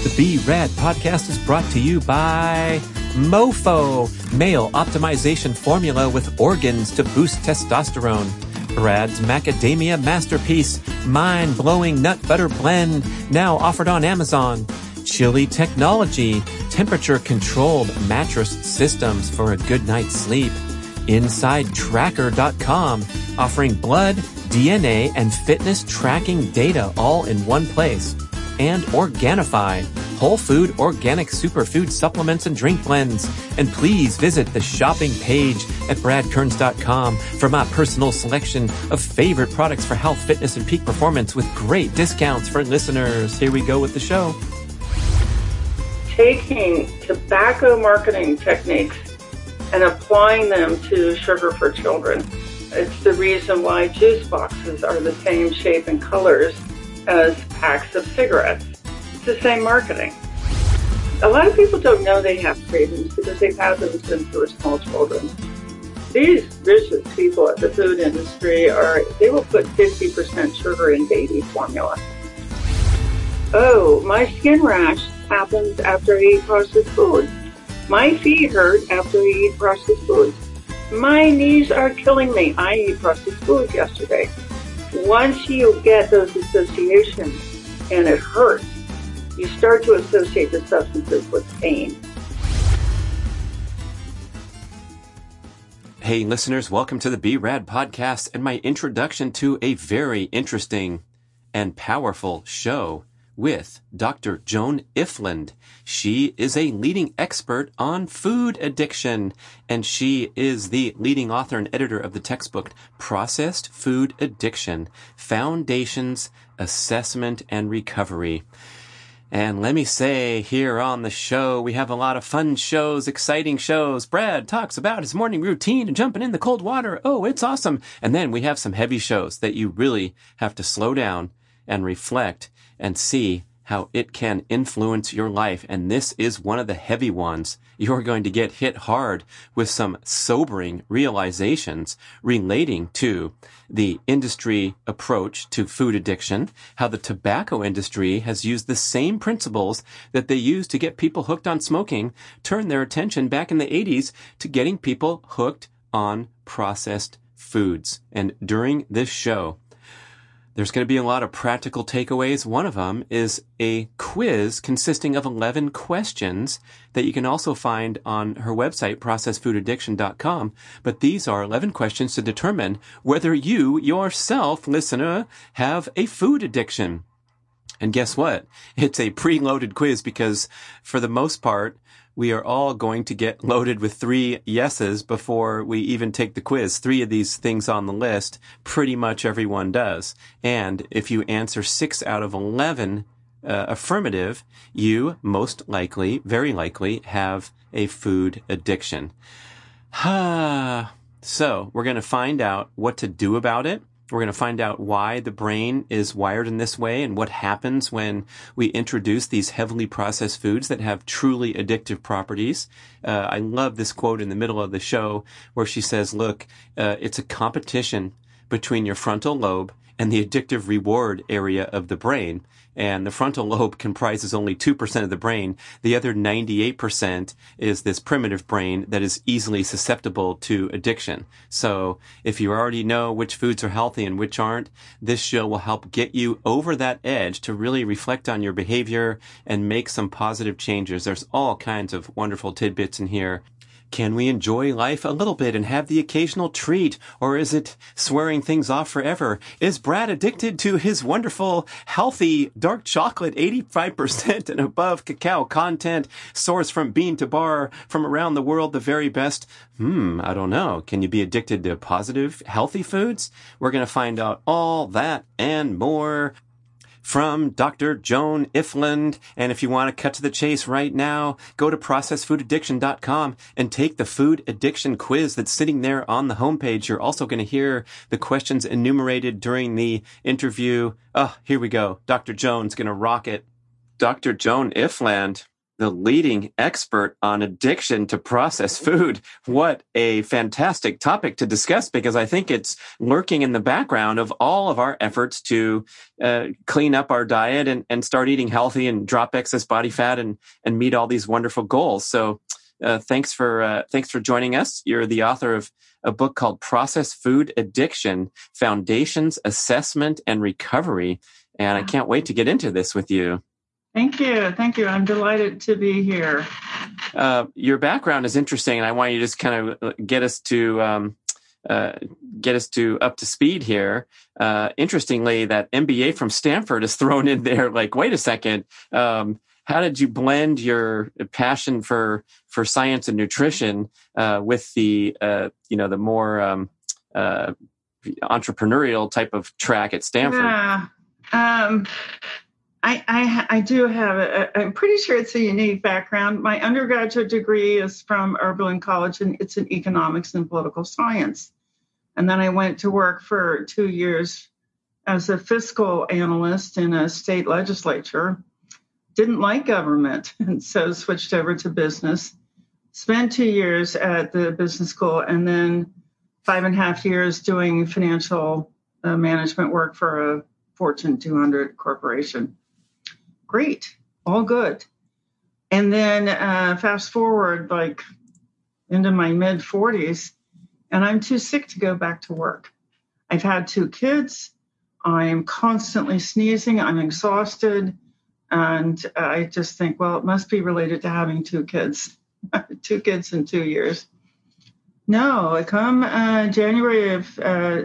The B-Rad podcast is brought to you by Mofo, male optimization formula with organs to boost testosterone. Brad's Macadamia Masterpiece, mind-blowing nut butter blend, now offered on Amazon. Chili Technology, temperature-controlled mattress systems for a good night's sleep. InsideTracker.com, offering blood, DNA, and fitness tracking data all in one place. And Organifi, whole food organic superfood supplements and drink blends. And please visit the shopping page at bradkearns.com for my personal selection of favorite products for health, fitness, and peak performance with great discounts for listeners. Here we go with the show. Taking tobacco marketing techniques and applying them to sugar for children. It's the reason why juice boxes are the same shape and colors as packs of cigarettes. It's the same marketing. A lot of people don't know they have cravings because they've had them since they were small children. These vicious people at the food industry they will put 50% sugar in baby formula. Oh, my skin rash happens after I eat processed foods. My feet hurt after I eat processed foods. My knees are killing me. I ate processed foods yesterday. Once you get those associations and it hurts, you start to associate the substances with pain. Hey listeners, welcome to the B-Rad podcast and my introduction to a very interesting and powerful show with Dr. Joan Ifland. She is a leading expert on food addiction, and she is the leading author and editor of the textbook Processed Food Addiction, Foundations, Assessment, and Recovery. And let me say, here on the show, we have a lot of fun shows, exciting shows. Brad talks about his morning routine and jumping in the cold water. Oh, it's awesome. And then we have some heavy shows that you really have to slow down and reflect and see how it can influence your life. And this is one of the heavy ones. You're going to get hit hard with some sobering realizations relating to the industry approach to food addiction, how the tobacco industry has used the same principles that they used to get people hooked on smoking, turn their attention back in the 80s to getting people hooked on processed foods. And during this show, there's going to be a lot of practical takeaways. One of them is a quiz consisting of 11 questions that you can also find on her website, processedfoodaddiction.com. But these are 11 questions to determine whether you yourself, listener, have a food addiction. And guess what? It's a preloaded quiz because for the most part, we are all going to get loaded with 3 yeses before we even take the quiz. 3 of these things on the list, pretty much everyone does. And if you answer 6 out of 11 affirmative, you most likely, very likely, have a food addiction. So we're going to find out what to do about it. We're going to find out why the brain is wired in this way and what happens when we introduce these heavily processed foods that have truly addictive properties. I love this quote in the middle of the show where she says, look, it's a competition between your frontal lobe and the addictive reward area of the brain. And the frontal lobe comprises only 2% of the brain. The other 98% is this primitive brain that is easily susceptible to addiction. So if you already know which foods are healthy and which aren't, this show will help get you over that edge to really reflect on your behavior and make some positive changes. There's all kinds of wonderful tidbits in here. Can we enjoy life a little bit and have the occasional treat? Or is it swearing things off forever? Is Brad addicted to his wonderful, healthy, dark chocolate, 85% and above cacao content, sourced from bean to bar, from around the world, the very best? I don't know. Can you be addicted to positive, healthy foods? We're going to find out all that and more from Dr. Joan Ifland. And if you want to cut to the chase right now, go to processedfoodaddiction.com and take the food addiction quiz that's sitting there on the homepage. You're also going to hear the questions enumerated during the interview. Oh, here we go. Dr. Joan's going to rock it. Dr. Joan Ifland, the leading expert on addiction to processed food. What a fantastic topic to discuss, because I think it's lurking in the background of all of our efforts to clean up our diet and start eating healthy and drop excess body fat and meet all these wonderful goals. So thanks for joining us. You're the author of a book called Processed Food Addiction: Foundations, Assessment, and Recovery. And I can't wait to get into this with you. Thank you. Thank you. I'm delighted to be here. Your background is interesting, and I want you to just kind of get us to up to speed here. Interestingly, that MBA from Stanford is thrown in there. Like, wait a second. How did you blend your passion for science and nutrition with the the more entrepreneurial type of track at Stanford? Yeah. I do have I'm pretty sure it's a unique background. My undergraduate degree is from Oberlin College, and it's in economics and political science. And then I went to work for 2 years as a fiscal analyst in a state legislature. Didn't like government, and so switched over to business. Spent 2 years at the business school, and then 5.5 years doing financial management work for a Fortune 200 corporation. Great, all good. And then fast forward like into my mid 40s, and I'm too sick to go back to work. I've had 2 kids. I'm constantly sneezing. I'm exhausted. And I just think, well, it must be related to having 2 kids, 2 kids in 2 years. No, come January of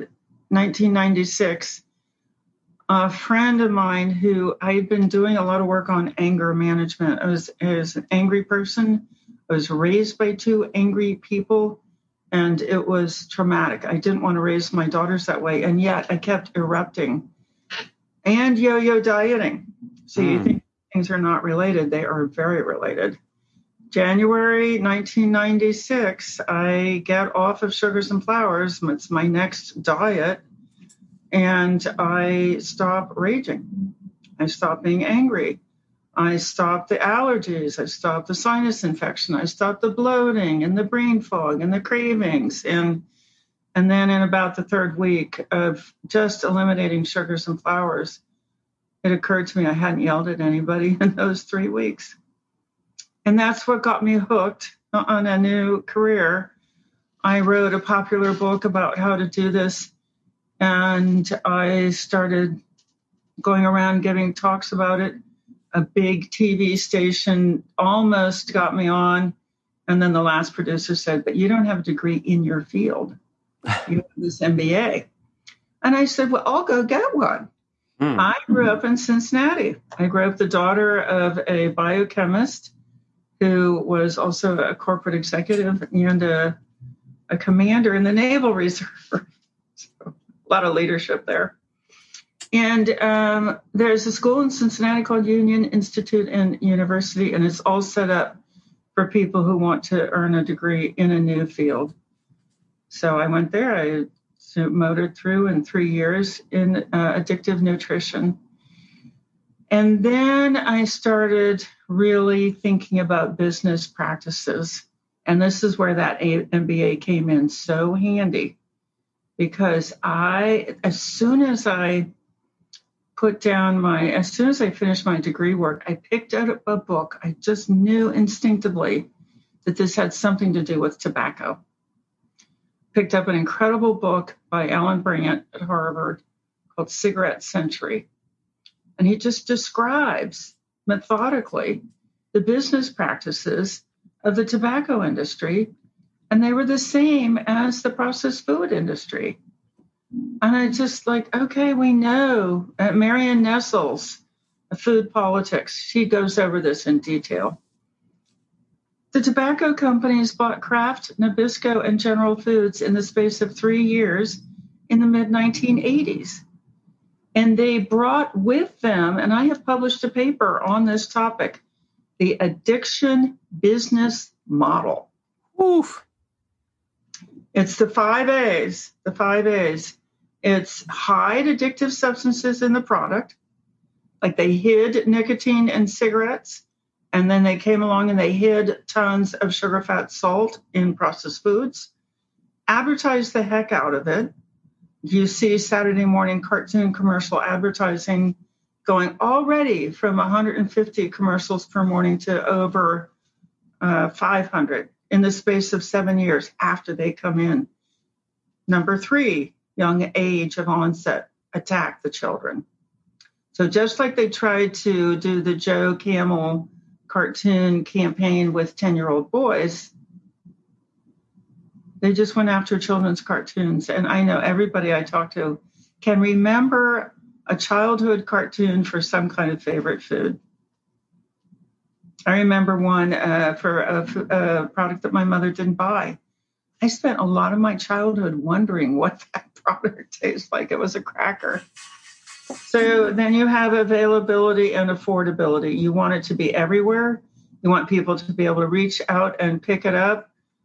1996, a friend of mine who I had been doing a lot of work on anger management. I was an angry person. I was raised by 2 angry people, and it was traumatic. I didn't want to raise my daughters that way, and yet I kept erupting. And yo-yo dieting. So you think things are not related. They are very related. January 1996, I get off of sugars and flours. It's my next diet. And I stop raging. I stop being angry. I stop the allergies. I stop the sinus infection. I stop the bloating and the brain fog and the cravings. And then in about the 3rd week of just eliminating sugars and flours, it occurred to me I hadn't yelled at anybody in those 3 weeks. And that's what got me hooked on a new career. I wrote a popular book about how to do this. And I started going around giving talks about it. A big TV station almost got me on. And then the last producer said, but you don't have a degree in your field. You have this MBA. And I said, well, I'll go get one. I grew up in Cincinnati. I grew up the daughter of a biochemist who was also a corporate executive and a commander in the Naval Reserve. So, a lot of leadership there. And there's a school in Cincinnati called Union Institute and University, and it's all set up for people who want to earn a degree in a new field. So I went there. I motored through in 3 years in addictive nutrition. And then I started really thinking about business practices. And this is where that MBA came in so handy, because as soon as I finished my degree work, I picked out a book. I just knew instinctively that this had something to do with tobacco. Picked up an incredible book by Alan Brandt at Harvard called Cigarette Century. And he just describes methodically the business practices of the tobacco industry. And they were the same as the processed food industry. And I just okay, we know. Marion Nessels, Food Politics, she goes over this in detail. The tobacco companies bought Kraft, Nabisco, and General Foods in the space of 3 years in the mid-1980s. And they brought with them, and I have published a paper on this topic, the addiction business model. Oof. It's the 5 A's. The 5 A's. It's hide addictive substances in the product, like they hid nicotine in cigarettes. And then they came along and they hid tons of sugar, fat, salt in processed foods, advertised the heck out of it. You see Saturday morning cartoon commercial advertising going already from 150 commercials per morning to over 500 in the space of 7 years after they come in. Number 3, young age of onset, attack the children. So just like they tried to do the Joe Camel cartoon campaign with 10-year-old boys, they just went after children's cartoons. And I know everybody I talk to can remember a childhood cartoon for some kind of favorite food. I remember one for a product that my mother didn't buy. I spent a lot of my childhood wondering what that product tastes like. It was a cracker. So then you have availability and affordability. You want it to be everywhere. You want people to be able to reach out and pick it up.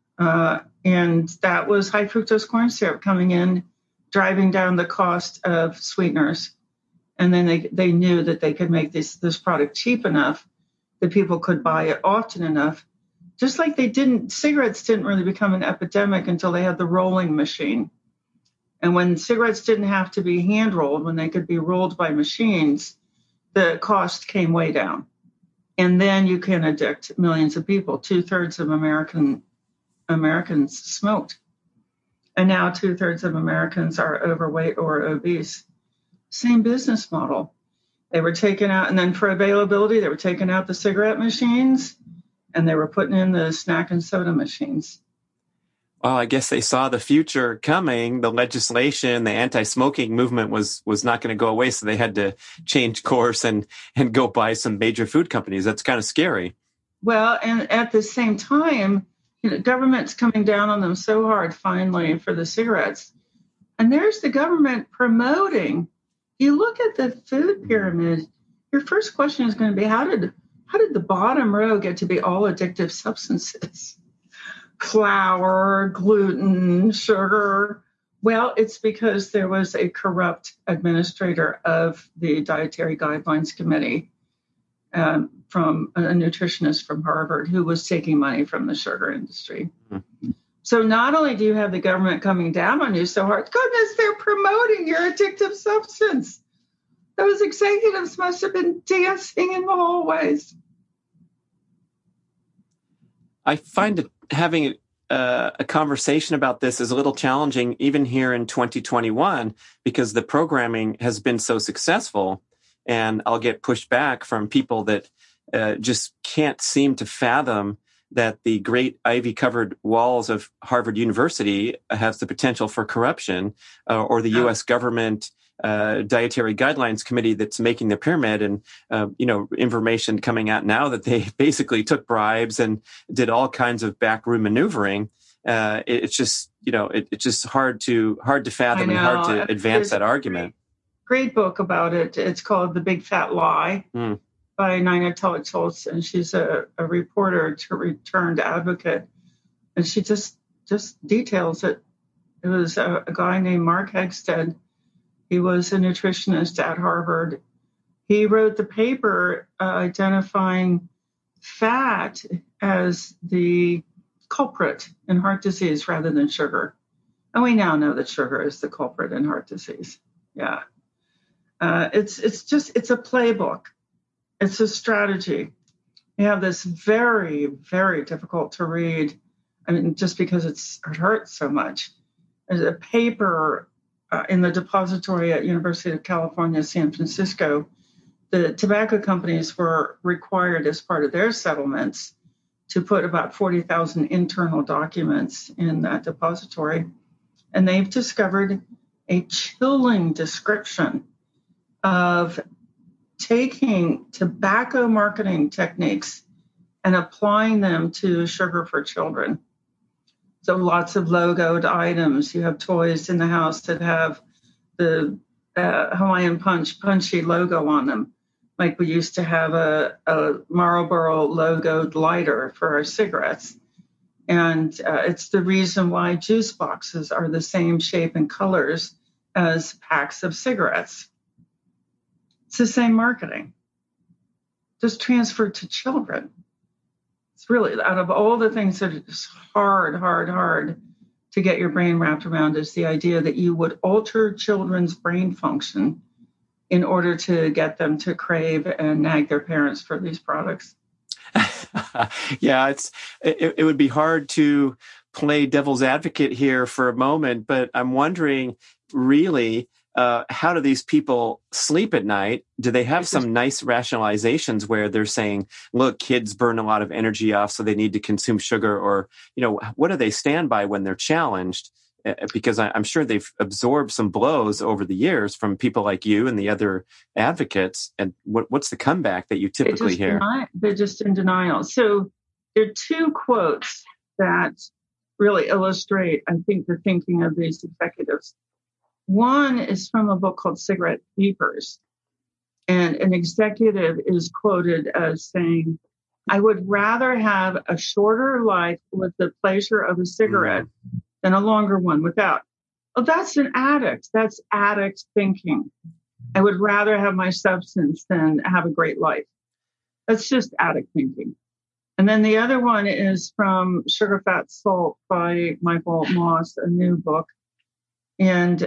And that was high fructose corn syrup coming in, driving down the cost of sweeteners. And then they knew that they could make this product cheap enough that people could buy it often enough. Just like cigarettes didn't really become an epidemic until they had the rolling machine. And when cigarettes didn't have to be hand rolled, when they could be rolled by machines, the cost came way down. And then you can addict millions of people. 2/3 of Americans smoked. And now 2/3 of Americans are overweight or obese. Same business model. They were taking out, and then for availability, they were taking out the cigarette machines and they were putting in the snack and soda machines. Well, I guess they saw the future coming. The legislation, the anti-smoking movement was not going to go away, so they had to change course and go buy some major food companies. That's kind of scary. Well, and at the same time, government's coming down on them so hard finally for the cigarettes. And there's the government promoting. You look at the food pyramid, your first question is going to be, how did the bottom row get to be all addictive substances? Flour, gluten, sugar. Well, it's because there was a corrupt administrator of the Dietary Guidelines Committee from a nutritionist from Harvard who was taking money from the sugar industry. Mm-hmm. So not only do you have the government coming down on you so hard, goodness, they're promoting your addictive substance. Those executives must have been dancing in the hallways. I find it, having a conversation about this is a little challenging even here in 2021 because the programming has been so successful, and I'll get pushed back from people that just can't seem to fathom that the great ivy-covered walls of Harvard University has the potential for corruption, or the U.S. government Dietary Guidelines Committee that's making the pyramid, and information coming out now that they basically took bribes and did all kinds of backroom maneuvering. It's just it's just hard to fathom and hard to advance that argument. Great book about it. It's called The Big Fat Lie by Nina Telich-Holtz, and she's a reporter turned advocate, and she just details it. It was a guy named Mark Hegstead. He was a nutritionist at Harvard. He wrote the paper identifying fat as the culprit in heart disease rather than sugar. And we now know that sugar is the culprit in heart disease. Yeah. It's a playbook. It's a strategy. You have this very, very difficult to read. I mean, just because it hurts so much. There's a paper in the depository at University of California, San Francisco. The tobacco companies were required as part of their settlements to put about 40,000 internal documents in that depository. And they've discovered a chilling description of taking tobacco marketing techniques and applying them to sugar for children. So lots of logoed items. You have toys in the house that have the Hawaiian punchy logo on them. Like we used to have a Marlboro logoed lighter for our cigarettes. And it's the reason why juice boxes are the same shape and colors as packs of cigarettes. It's the same marketing. just transferred to children. It's really, out of all the things that is hard to get your brain wrapped around, is the idea that you would alter children's brain function in order to get them to crave and nag their parents for these products. Yeah, it would be hard to play devil's advocate here for a moment, but I'm wondering, really, how do these people sleep at night? Do they have some nice rationalizations where they're saying, look, kids burn a lot of energy off, so they need to consume sugar? Or, what do they stand by when they're challenged? Because I'm sure they've absorbed some blows over the years from people like you and the other advocates. And what's the comeback that you typically hear? They're just in denial. So there are two quotes that really illustrate, I think, the thinking of these executives. One is from a book called Cigarette Keepers. And an executive is quoted as saying, I would rather have a shorter life with the pleasure of a cigarette than a longer one without. Oh, that's an addict. That's addict thinking. I would rather have my substance than have a great life. That's just addict thinking. And then the other one is from Sugar, Fat, Salt by Michael Moss, a new book. And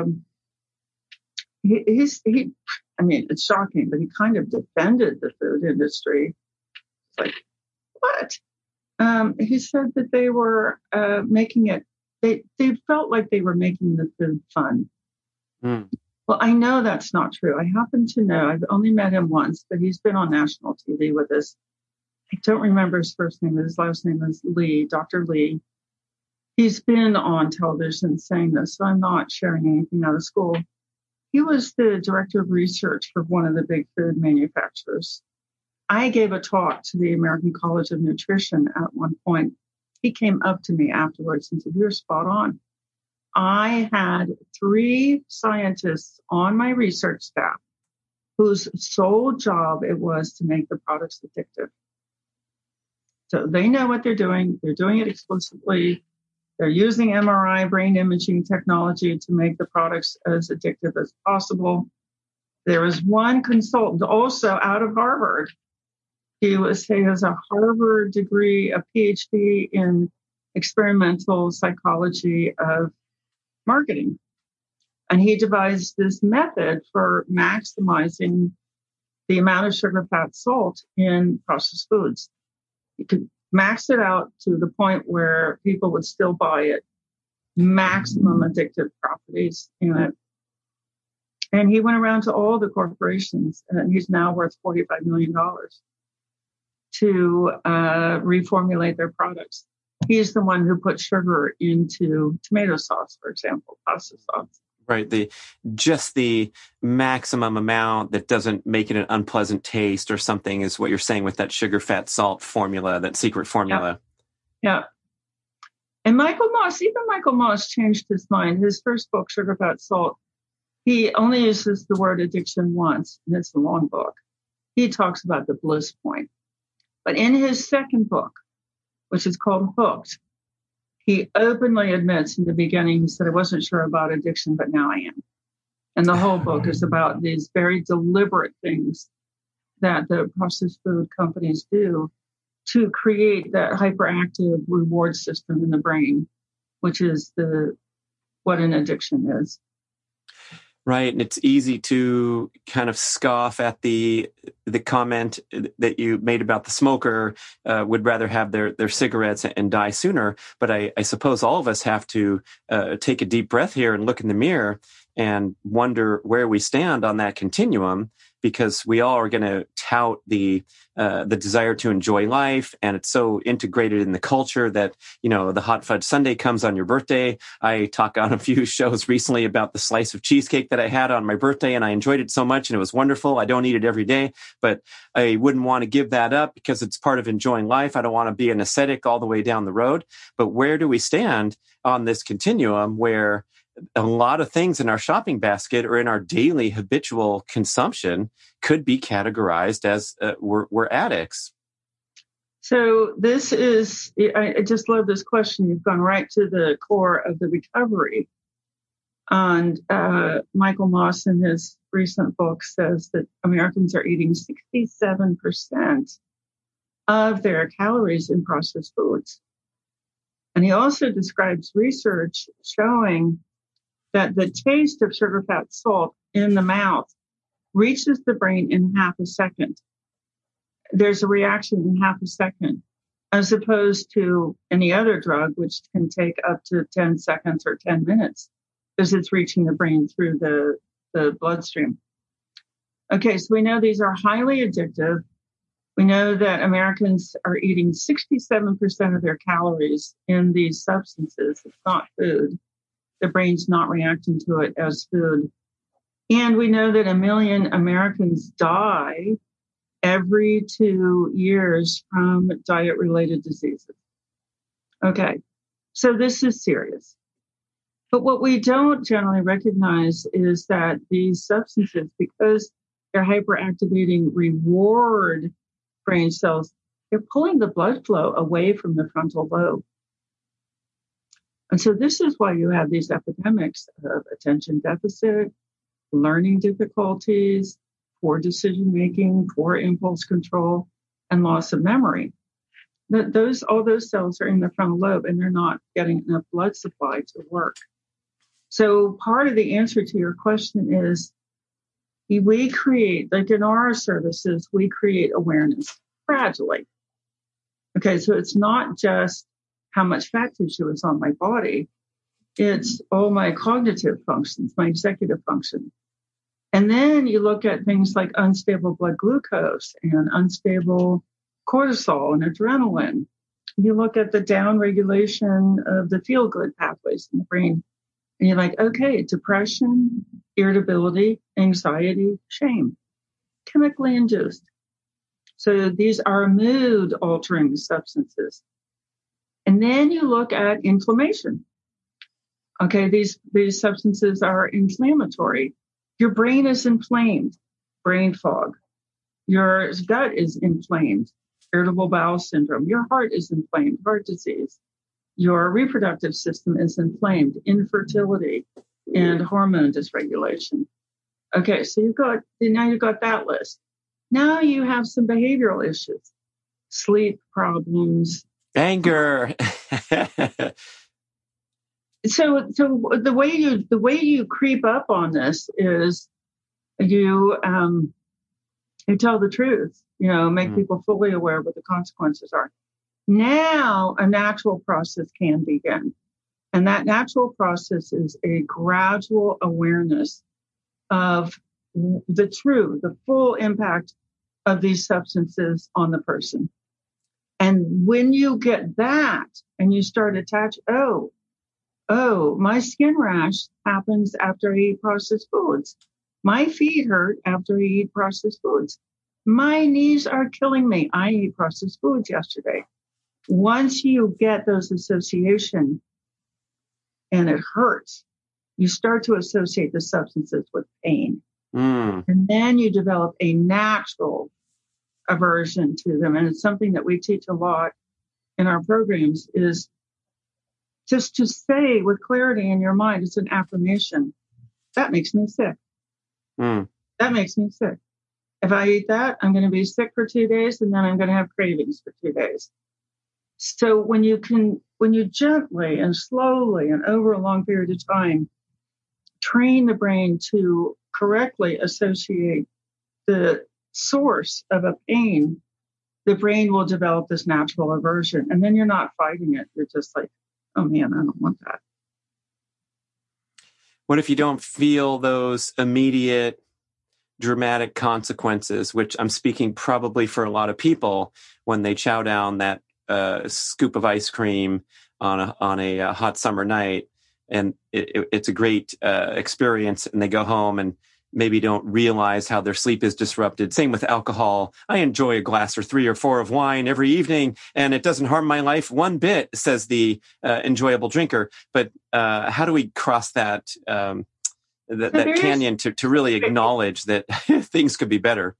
it's shocking, but he kind of defended the food industry. It's like, what? He said that they were making it, they felt like they were making the food fun. Mm. Well, I know that's not true. I happen to know, I've only met him once, but he's been on national TV with us. I don't remember his first name, but his last name is Lee, Dr. Lee. He's been on television saying this, so I'm not sharing anything out of school. He was the director of research for one of the big food manufacturers. I gave a talk to the American College of Nutrition at one point. He came up to me afterwards and said, you're spot on. I had 3 scientists on my research staff whose sole job it was to make the products addictive. So they know what they're doing. They're doing it exclusively. They're using MRI brain imaging technology to make the products as addictive as possible. There was one consultant also out of Harvard. He has a Harvard degree, a PhD in experimental psychology of marketing. And he devised this method for maximizing the amount of sugar, fat, salt in processed foods. You could max it out to the point where people would still buy it, maximum addictive properties in it. And he went around to all the corporations, and he's now worth $45 million to reformulate their products. He's the one who put sugar into tomato sauce, for example, pasta sauce. Right. The maximum amount that doesn't make it an unpleasant taste or something is what you're saying with that sugar, fat, salt formula, that secret formula. Yeah. And Michael Moss changed his mind. His first book, Sugar, Fat, Salt, he only uses the word addiction once, and it's a long book. He talks about the bliss point. But in his second book, which is called Hooked, he openly admits in the beginning, he said, I wasn't sure about addiction, but now I am. And the whole book is about these very deliberate things that the processed food companies do to create that hyperactive reward system in the brain, which is what an addiction is. Right. And it's easy to kind of scoff at the comment that you made about the smoker would rather have their cigarettes and die sooner. But I suppose all of us have to take a deep breath here and look in the mirror and wonder where we stand on that continuum, because we all are going to tout the desire to enjoy life, and it's so integrated in the culture that, the hot fudge sundae comes on your birthday. I talked on a few shows recently about the slice of cheesecake that I had on my birthday, and I enjoyed it so much, and it was wonderful. I don't eat it every day, but I wouldn't want to give that up because it's part of enjoying life. I don't want to be an ascetic all the way down the road. But where do we stand on this continuum where a lot of things in our shopping basket or in our daily habitual consumption could be categorized as we're addicts? So this is, I just love this question. You've gone right to the core of the recovery. And Michael Moss, in his recent book, says that Americans are eating 67% of their calories in processed foods. And he also describes research showing that the taste of sugar, fat, salt in the mouth reaches the brain in half a second. There's a reaction in half a second, as opposed to any other drug, which can take up to 10 seconds or 10 minutes, because it's reaching the brain through the bloodstream. Okay, so we know these are highly addictive. We know that Americans are eating 67% of their calories in these substances. It's not food. The brain's not reacting to it as food. And we know that 1 million Americans die every 2 years from diet-related diseases. Okay, so this is serious. But what we don't generally recognize is that these substances, because they're hyperactivating reward brain cells, they're pulling the blood flow away from the frontal lobe. And so this is why you have these epidemics of attention deficit, learning difficulties, poor decision-making, poor impulse control, and loss of memory. All those cells are in the frontal lobe, and they're not getting enough blood supply to work. So part of the answer to your question is we create, like in our services, we create awareness gradually. Okay, so it's not just how much fat tissue is on my body. It's all my cognitive functions, my executive function. And then you look at things like unstable blood glucose and unstable cortisol and adrenaline. You look at the downregulation of the feel-good pathways in the brain. And you're like, okay, depression, irritability, anxiety, shame, chemically induced. So these are mood-altering substances. And then you look at inflammation. Okay, these substances are inflammatory. Your brain is inflamed, brain fog. Your gut is inflamed, irritable bowel syndrome. Your heart is inflamed, heart disease. Your reproductive system is inflamed, infertility, and hormone dysregulation. Okay, so you've got that list. Now you have some behavioral issues, sleep problems, anger. So the way you creep up on this is you tell the truth, make people fully aware of what the consequences are. Now a natural process can begin. And that natural process is a gradual awareness of the full impact of these substances on the person. And when you get that and you start attaching, my skin rash happens after I eat processed foods. My feet hurt after I eat processed foods. My knees are killing me. I ate processed foods yesterday. Once you get those associations and it hurts, you start to associate the substances with pain. And then you develop a natural aversion to them. And it's something that we teach a lot in our programs is just to say with clarity in your mind, it's an affirmation. That makes me sick. That makes me sick. If I eat that, I'm going to be sick for 2 days and then I'm going to have cravings for 2 days. So when you gently and slowly and over a long period of time, train the brain to correctly associate the source of a pain, the brain will develop this natural aversion. And then you're not fighting it. You're just like, oh man, I don't want that. What if you don't feel those immediate dramatic consequences, which I'm speaking probably for a lot of people when they chow down that scoop of ice cream on a hot summer night, and it's a great experience, and they go home and maybe don't realize how their sleep is disrupted. Same with alcohol. I enjoy a glass or 3 or 4 of wine every evening, and it doesn't harm my life one bit, says the enjoyable drinker. But how do we cross that canyon to really acknowledge that things could be better?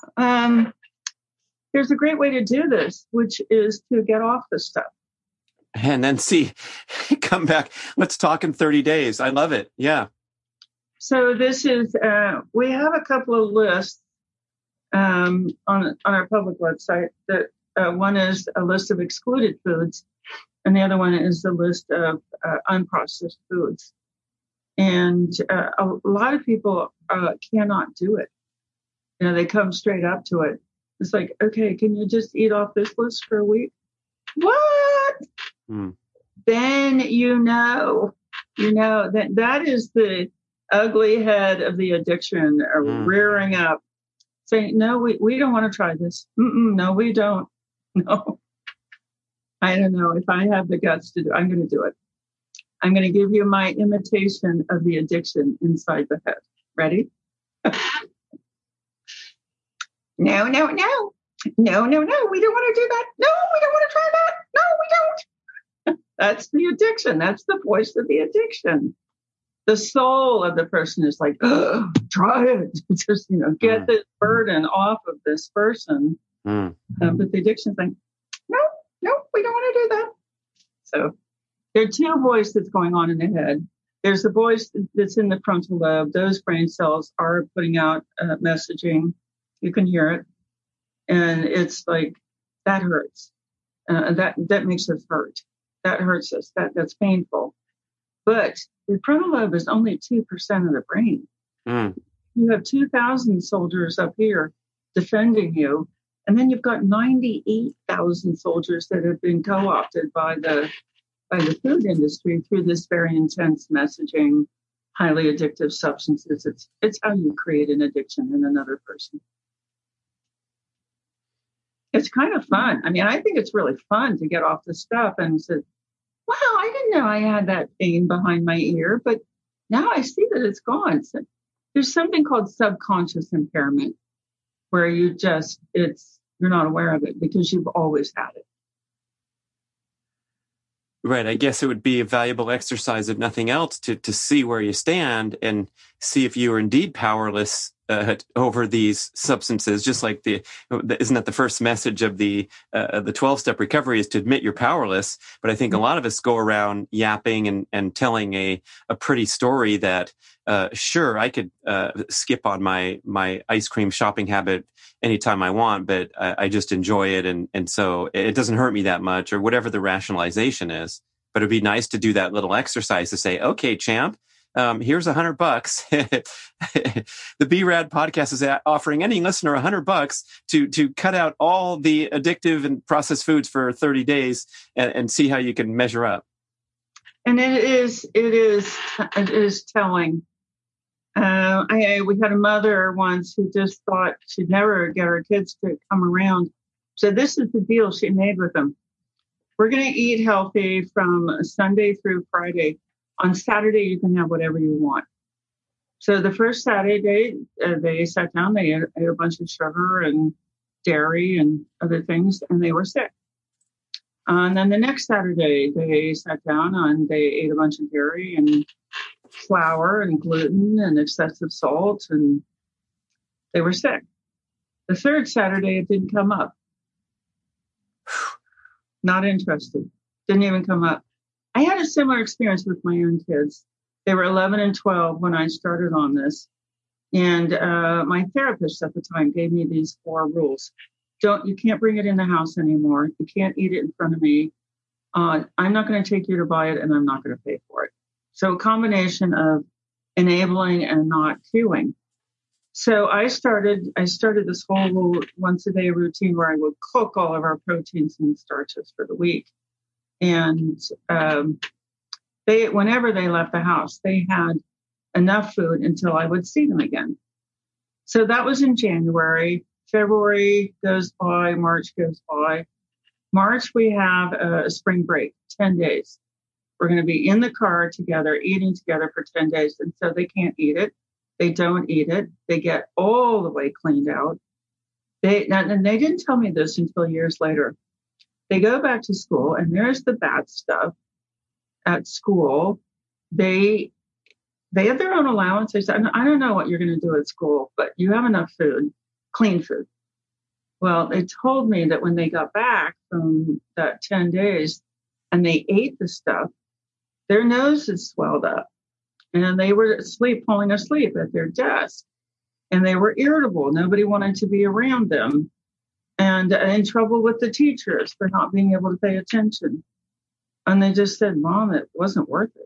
There's a great way to do this, which is to get off the stuff. And then see, come back. Let's talk in 30 days. I love it. Yeah. So this is, we have a couple of lists on our public website. That one is a list of excluded foods, and the other one is the list of unprocessed foods. And a lot of people cannot do it. You know, they come straight up to it. It's like, okay, can you just eat off this list for a week? What? Then you know that is the ugly head of the addiction rearing up, saying, no, we don't want to try this. No, we don't. No. I don't know if I have the guts to do it. I'm going to do it. I'm going to give you my imitation of the addiction inside the head. Ready? No. No, we don't want to do that. No, we don't want to try that. No, we don't. That's the addiction. That's the voice of the addiction. The soul of the person is like, try it. Just, get this burden off of this person. But the addiction's like, no, we don't want to do that. So there are two voices going on in the head. There's the voice that's in the frontal lobe. Those brain cells are putting out messaging. You can hear it. And it's like, that hurts. That makes us hurt. That hurts us. That's painful. But the frontal lobe is only 2% of the brain. You have 2,000 soldiers up here defending you. And then you've got 98,000 soldiers that have been co-opted by the food industry through this very intense messaging, highly addictive substances. It's how you create an addiction in another person. It's kind of fun. I mean, I think it's really fun to get off the stuff and say, wow, I didn't know I had that pain behind my ear, but now I see that it's gone. So there's something called subconscious impairment where you're not aware of it because you've always had it. Right. I guess it would be a valuable exercise, if nothing else, to see where you stand and see if you are indeed powerless over these substances. Just like isn't that the first message of the 12-step recovery is to admit you're powerless? But I think a lot of us go around yapping and telling a pretty story that sure, I could skip on my ice cream shopping habit anytime I want, but I just enjoy it. And so it doesn't hurt me that much, or whatever the rationalization is. But it'd be nice to do that little exercise to say, okay, champ, here's $100. The B-Rad podcast is offering any listener $100 to cut out all the addictive and processed foods for 30 days and see how you can measure up. And it is telling. We had a mother once who just thought she'd never get her kids to come around. So this is the deal she made with them. We're going to eat healthy from Sunday through Friday. On Saturday, you can have whatever you want. So the first Saturday, they sat down, they ate a bunch of sugar and dairy and other things, and they were sick. And then the next Saturday, they sat down and they ate a bunch of dairy and flour and gluten and excessive salt, and they were sick. The third Saturday, it didn't come up. Not interested. Didn't even come up. I had a similar experience with my own kids. They were 11 and 12 when I started on this. And my therapist at the time gave me these 4 rules. You can't bring it in the house anymore. You can't eat it in front of me. I'm not going to take you to buy it, and I'm not going to pay for it. So a combination of enabling and not cueing. So I started this whole once a day routine where I would cook all of our proteins and starches for the week. And whenever they left the house, they had enough food until I would see them again. So that was in January. February goes by, March goes by. March, we have a spring break, 10 days. We're going to be in the car together, eating together for 10 days. And so they can't eat it. They don't eat it. They get all the way cleaned out. And they didn't tell me this until years later. They go back to school, and there's the bad stuff at school. They have their own allowance. They said, I don't know what you're going to do at school, but you have enough food, clean food. Well, they told me that when they got back from that 10 days, and they ate the stuff, their noses swelled up and they were falling asleep at their desk, and they were irritable. Nobody wanted to be around them, and in trouble with the teachers for not being able to pay attention. And they just said, Mom, it wasn't worth it.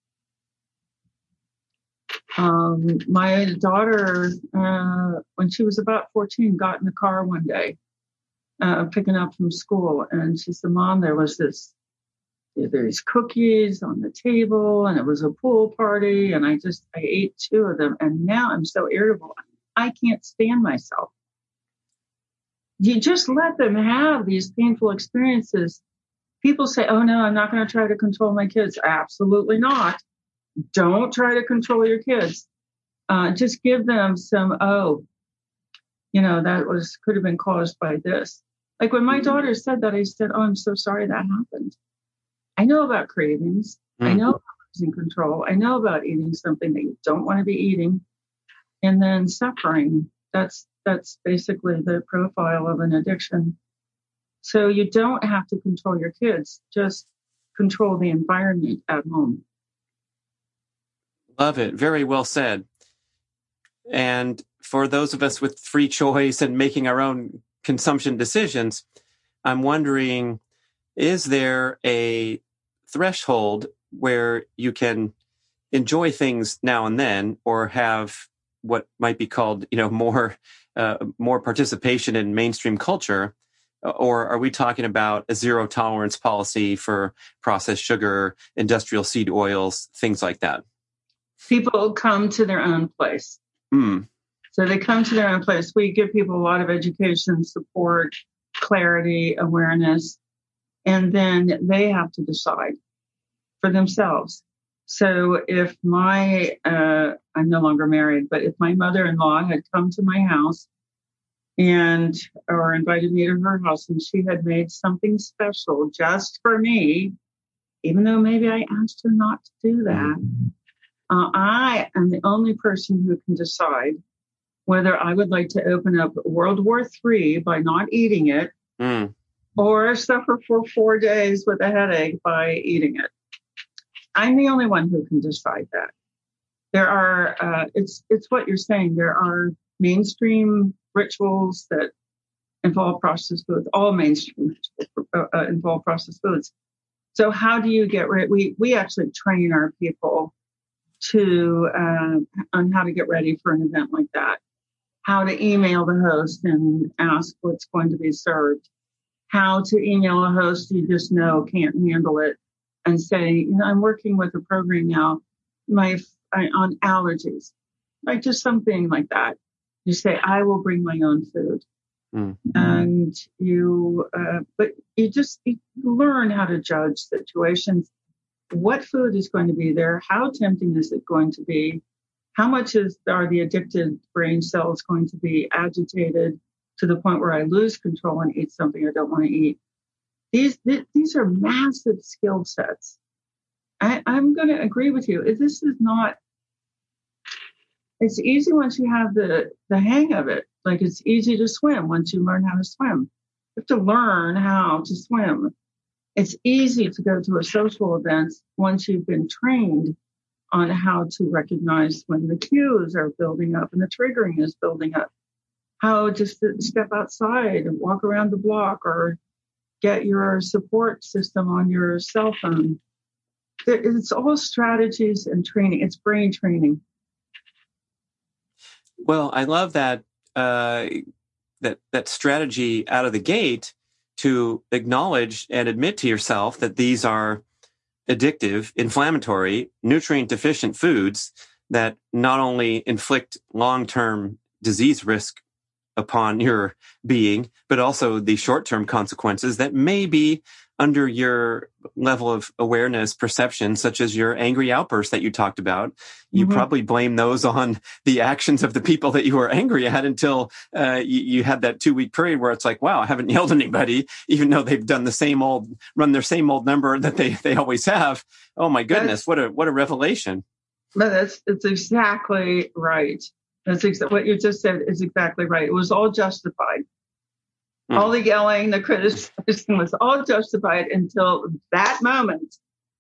My daughter, when she was about 14, got in the car one day, picking up from school. And she said, Mom, there's these cookies on the table, and it was a pool party. And I ate 2 of them. And now I'm so irritable. I can't stand myself. You just let them have these painful experiences. People say, oh, no, I'm not going to try to control my kids. Absolutely not. Don't try to control your kids. Just give them some, that could have been caused by this. Like when my daughter said that, I said, oh, I'm so sorry that happened. I know about cravings. I know about losing control. I know about eating something that you don't want to be eating. And then suffering. That's basically the profile of an addiction. So you don't have to control your kids. Just control the environment at home. Love it. Very well said. And for those of us with free choice and making our own consumption decisions, I'm wondering, is there a threshold where you can enjoy things now and then, or have what might be called, more participation in mainstream culture? Or are we talking about a zero tolerance policy for processed sugar, industrial seed oils, things like that? People come to their own place. So they come to their own place. We give people a lot of education, support, clarity, awareness, and then they have to decide for themselves. So if I'm no longer married, but if my mother-in-law had come to my house or invited me to her house, and she had made something special just for me, even though maybe I asked her not to do that, I am the only person who can decide whether I would like to open up World War III by not eating it, or suffer for 4 days with a headache by eating it. I'm the only one who can decide that. There are, it's what you're saying. There are mainstream rituals that involve processed foods. All mainstream rituals involve processed foods. So how do you get rid? We actually train our people on how to get ready for an event like that. How to email the host and ask what's going to be served. How to email a host you just know can't handle it and say, I'm working with a program now on allergies, like just something like that. You say, I will bring my own food. And you learn how to judge situations. What food is going to be there? How tempting is it going to be? How much are the addicted brain cells going to be agitated to the point where I lose control and eat something I don't want to eat? These are massive skill sets. I'm going to agree with you. This is not. It's easy once you have the hang of it. Like it's easy to swim once you learn how to swim. You have to learn how to swim. It's easy to go to a social event once you've been trained on how to recognize when the cues are building up and the triggering is building up. How to step outside and walk around the block or get your support system on your cell phone. It's all strategies and training. It's brain training. Well, I love that that strategy out of the gate to acknowledge and admit to yourself that these are addictive, inflammatory, nutrient-deficient foods that not only inflict long-term disease risk upon your being, but also the short-term consequences that may be under your level of awareness, perception, such as your angry outbursts that you talked about. You probably blame those on the actions of the people that you were angry at until you had that 2-week period where it's like, wow, I haven't yelled at anybody, even though they've done run their same old number that they always have. Oh my goodness, what a revelation. But it's exactly right. What you just said is exactly right. It was all justified. All the yelling, the criticism was all justified until that moment.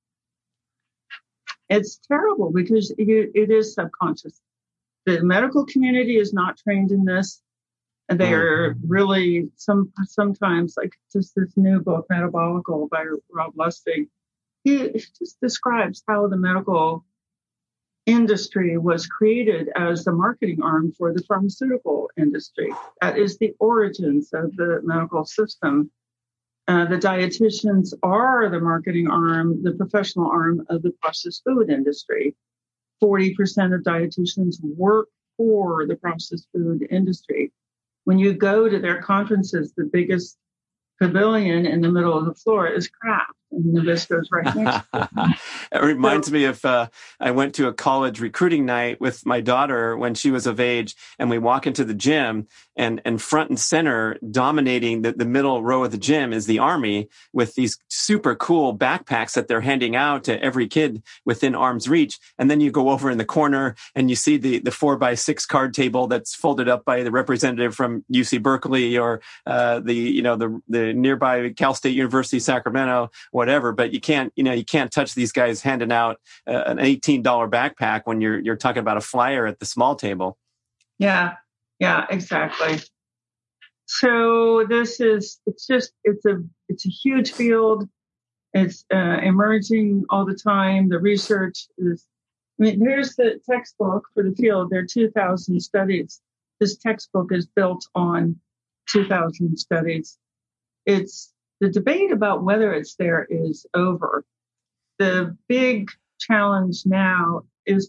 It's terrible because it is subconscious. The medical community is not trained in this. And they are really sometimes, like just this new book, Metabolical by Rob Lustig. He just describes how the medical industry was created as the marketing arm for the pharmaceutical industry. That is the origins of the medical system. The dietitians are the marketing arm, the professional arm of the processed food industry. 40% of dietitians work for the processed food industry. When you go to their conferences, the biggest pavilion in the middle of the floor is Kraft, and Nabisco's right next to it. It reminds me of I went to a college recruiting night with my daughter when she was of age, and we walk into the gym, and front and center, dominating the middle row of the gym, is the Army with these super cool backpacks that they're handing out to every kid within arm's reach. And then you go over in the corner and you see the 4x6 card table that's folded up by the representative from UC Berkeley or the nearby Cal State University, Sacramento, whatever. But you can't touch these guys handing out an $18 backpack when you're talking about a flyer at the small table. Yeah, exactly. So it's a huge field. It's emerging all the time. The research is, here's the textbook for the field. There are 2,000 studies. This textbook is built on 2,000 studies. It's the debate about whether it's there is over. The big challenge now is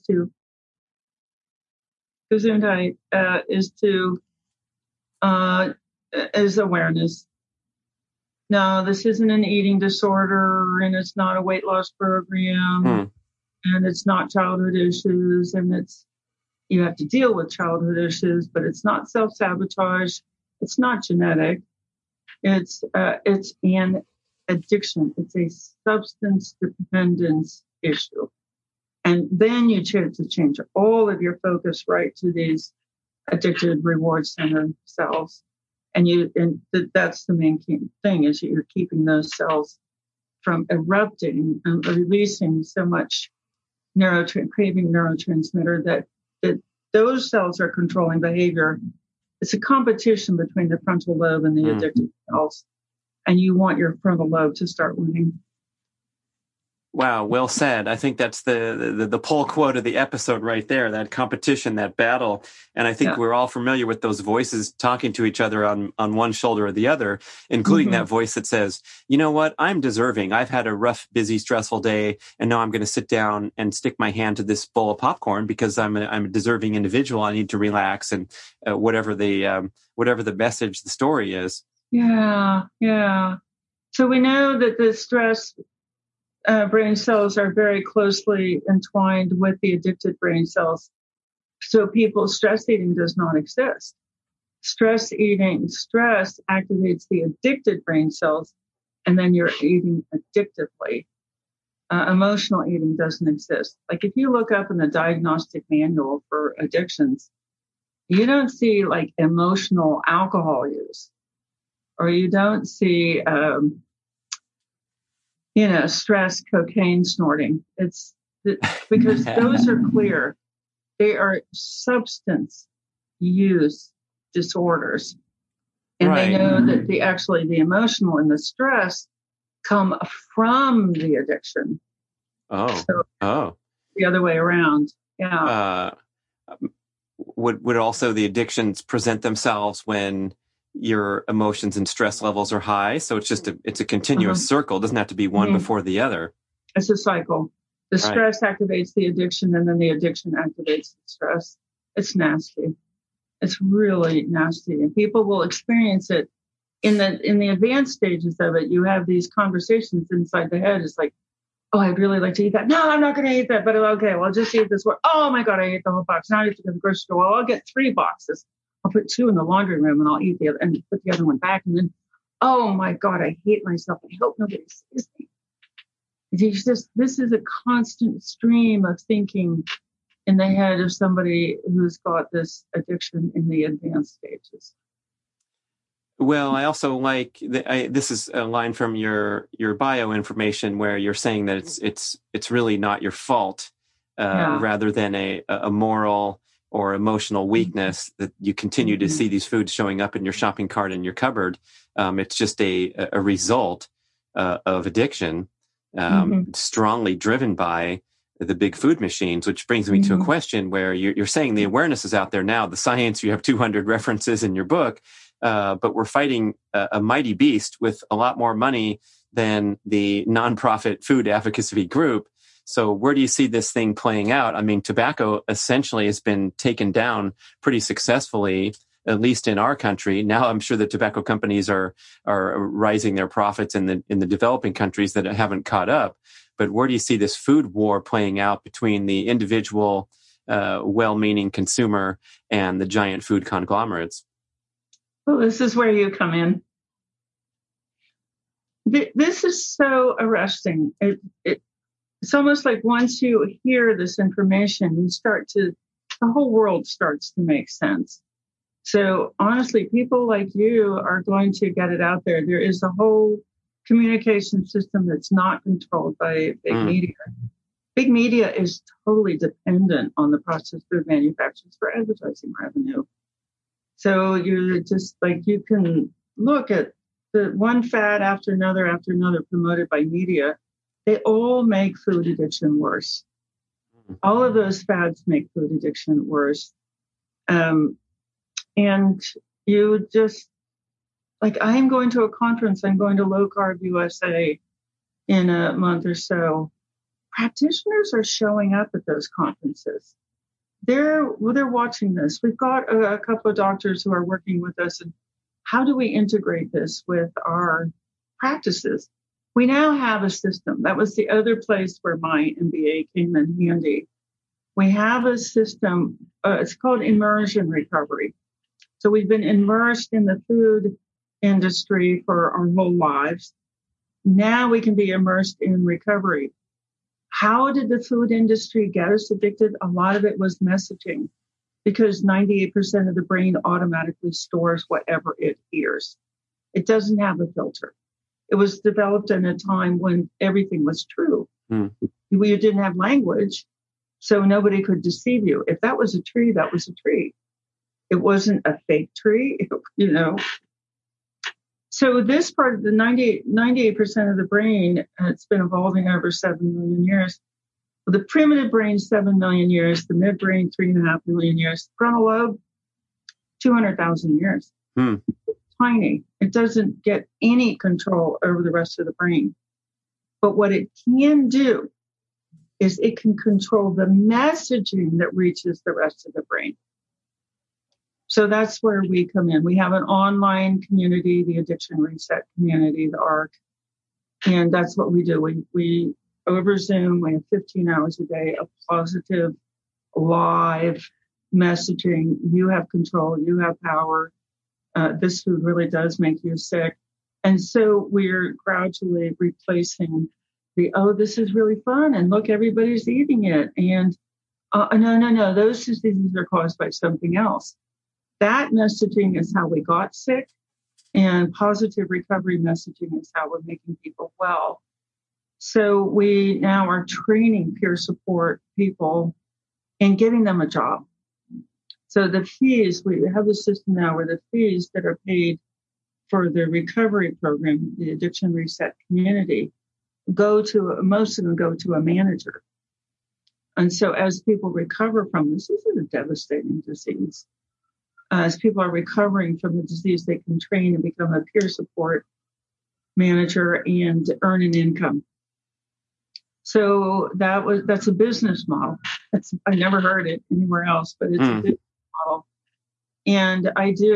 is awareness. No, this isn't an eating disorder, and it's not a weight loss program, and it's not childhood issues, and you have to deal with childhood issues, but it's not self-sabotage. It's not genetic. It's an addiction. It's a substance dependence issue. And then you choose to change all of your focus right to these addicted reward center cells. And that's the main thing is you're keeping those cells from erupting and releasing so much craving neurotransmitter that those cells are controlling behavior. It's a competition between the frontal lobe and the addicted cells. And you want your frontal lobe to start winning. Wow, well said. I think that's the pull quote of the episode right there, that competition, that battle. And I think we're all familiar with those voices talking to each other on one shoulder or the other, including that voice that says, you know what, I'm deserving. I've had a rough, busy, stressful day, and now I'm going to sit down and stick my hand to this bowl of popcorn because I'm a deserving individual. I need to relax, and whatever the message, the story is. Yeah. So we know that the stress brain cells are very closely entwined with the addicted brain cells. So stress eating does not exist. Stress activates the addicted brain cells, and then you're eating addictively. Emotional eating doesn't exist. Like if you look up in the diagnostic manual for addictions, you don't see like emotional alcohol use, or you don't see stress, cocaine snorting. It's because those are clear. They are substance use disorders. And they know that the emotional and the stress come from the addiction. The other way around. Yeah. Would also the addictions present themselves when your emotions and stress levels are high? So it's a continuous circle. It doesn't have to be one before the other. It's a cycle. The stress activates the addiction, and then the addiction activates the stress. It's nasty. It's really nasty. And people will experience it in the advanced stages of it. You have these conversations inside the head. It's like, oh, I'd really like to eat that. No, I'm not going to eat that. But okay, well, I'll just eat this one. Oh my God, I ate the whole box. Now I have to go to the grocery store. Well, I'll get 3 boxes. I'll put 2 in the laundry room, and I'll eat the other, and put the other one back. And then, oh my God, I hate myself. I hope nobody sees me. This is a constant stream of thinking in the head of somebody who's got this addiction in the advanced stages. Well, I also like this is a line from your bio information where you're saying that it's really not your fault, rather than a moral or emotional weakness that you continue to see these foods showing up in your shopping cart in your cupboard. It's just a result of addiction, strongly driven by the big food machines, which brings me to a question where you're saying the awareness is out there now, the science, you have 200 references in your book, but we're fighting a mighty beast with a lot more money than the nonprofit food advocacy group. So where do you see this thing playing out? I mean, tobacco essentially has been taken down pretty successfully, at least in our country. Now I'm sure the tobacco companies are rising their profits in the developing countries that haven't caught up. But where do you see this food war playing out between the individual, well-meaning consumer and the giant food conglomerates? Well, this is where you come in. This is so arresting. It's almost like once you hear this information, the whole world starts to make sense. So honestly, people like you are going to get it out there. There is a whole communication system that's not controlled by big media. Big media is totally dependent on the processed food manufacturers for advertising revenue. So you're just like, you can look at the one fad after another promoted by media. They all make food addiction worse. All of those fads make food addiction worse. And you just, like, I am going to a conference. I'm going to Low Carb USA in a month or so. Practitioners are showing up at those conferences. They're watching this. We've got a couple of doctors who are working with us. And how do we integrate this with our practices? We now have a system. That was the other place where my MBA came in handy. We have a system. It's called immersion recovery. So we've been immersed in the food industry for our whole lives. Now we can be immersed in recovery. How did the food industry get us addicted? A lot of it was messaging, because 98% of the brain automatically stores whatever it hears. It doesn't have a filter. It was developed in a time when everything was true. We didn't have language, so nobody could deceive you. If that was a tree, that was a tree. It wasn't a fake tree, So this part of the 98% of the brain, it's been evolving over 7 million years. The primitive brain, 7 million years. The midbrain, 3.5 million years. The frontal lobe, 200,000 years. Tiny. It doesn't get any control over the rest of the brain. But what it can do is it can control the messaging that reaches the rest of the brain. So that's where we come in. We have an online community, the Addiction Reset community, the ARC. And that's what we do. We over Zoom, we have 15 hours a day of positive, live messaging. You have control. You have power. This food really does make you sick. And so we're gradually replacing this is really fun. And look, everybody's eating it. And no, those diseases are caused by something else. That messaging is how we got sick, and positive recovery messaging is how we're making people well. So we now are training peer support people and giving them a job. So the fees, we have a system now where the fees that are paid for the recovery program, the Addiction Reset community, most of them go to a manager. And so as people recover from this is a devastating disease. As people are recovering from the disease, they can train and become a peer support manager and earn an income. So that's a business model. I never heard it anywhere else, but it's a business model. And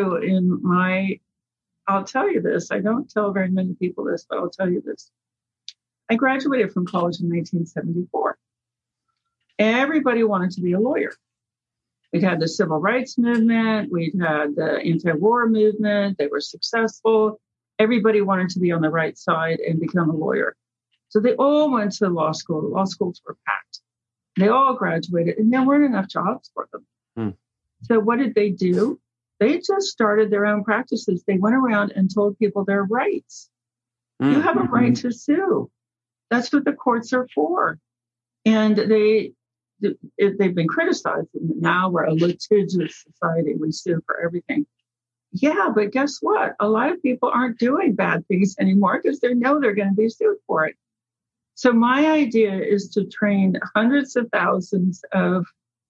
I'll tell you this. I don't tell very many people this, but I'll tell you this. I graduated from college in 1974. Everybody wanted to be a lawyer. We'd had the civil rights movement. We'd had the anti-war movement. They were successful. Everybody wanted to be on the right side and become a lawyer. So they all went to law school. The law schools were packed. They all graduated, and there weren't enough jobs for them. So what did they do? They just started their own practices. They went around and told people their rights. You have a right to sue. That's what the courts are for. And they've been criticized. Now we're a litigious society. We sue for everything. Yeah, but guess what? A lot of people aren't doing bad things anymore because they know they're going to be sued for it. So my idea is to train hundreds of thousands of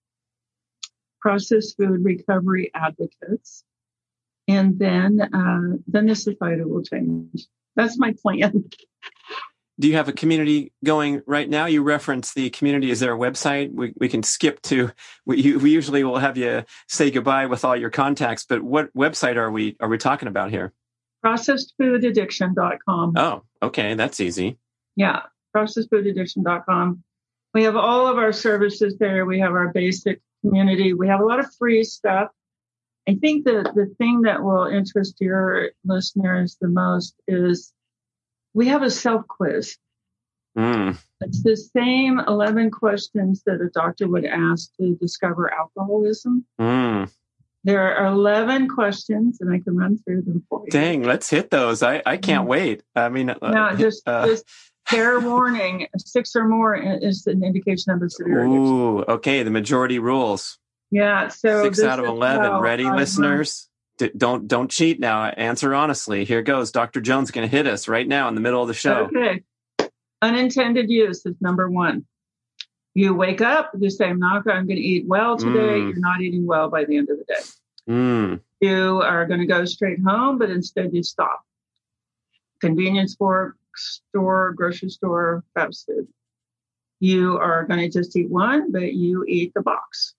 processed food recovery advocates, and then the society will change. That's my plan. Do you have a community going right now? You reference the community. Is there a website? We can skip to, we usually will have you say goodbye with all your contacts, but what website are we talking about here? Processedfoodaddiction.com. Oh, okay. That's easy. Yeah. Processedfoodaddiction.com. We have all of our services there. We have our basic community. We have a lot of free stuff. I think that the thing that will interest your listeners the most is we have a self-quiz. It's the same 11 questions that a doctor would ask to discover alcoholism. There are 11 questions, and I can run through them for you. Dang, let's hit those. I can't wait. I mean, just fair warning, 6 or more is an indication of a severe addiction. Ooh, okay, the majority rules. Yeah, so 6 out of 11. Ready, listeners? Don't cheat now. Answer honestly. Here goes. Dr. Jones going to hit us right now in the middle of the show. Okay. Unintended use is number 1. You wake up, you say, I'm going to eat well today. You're not eating well by the end of the day. You are going to go straight home, but instead you stop. Convenience store, grocery store, fast food. You are going to just eat one, but you eat the box.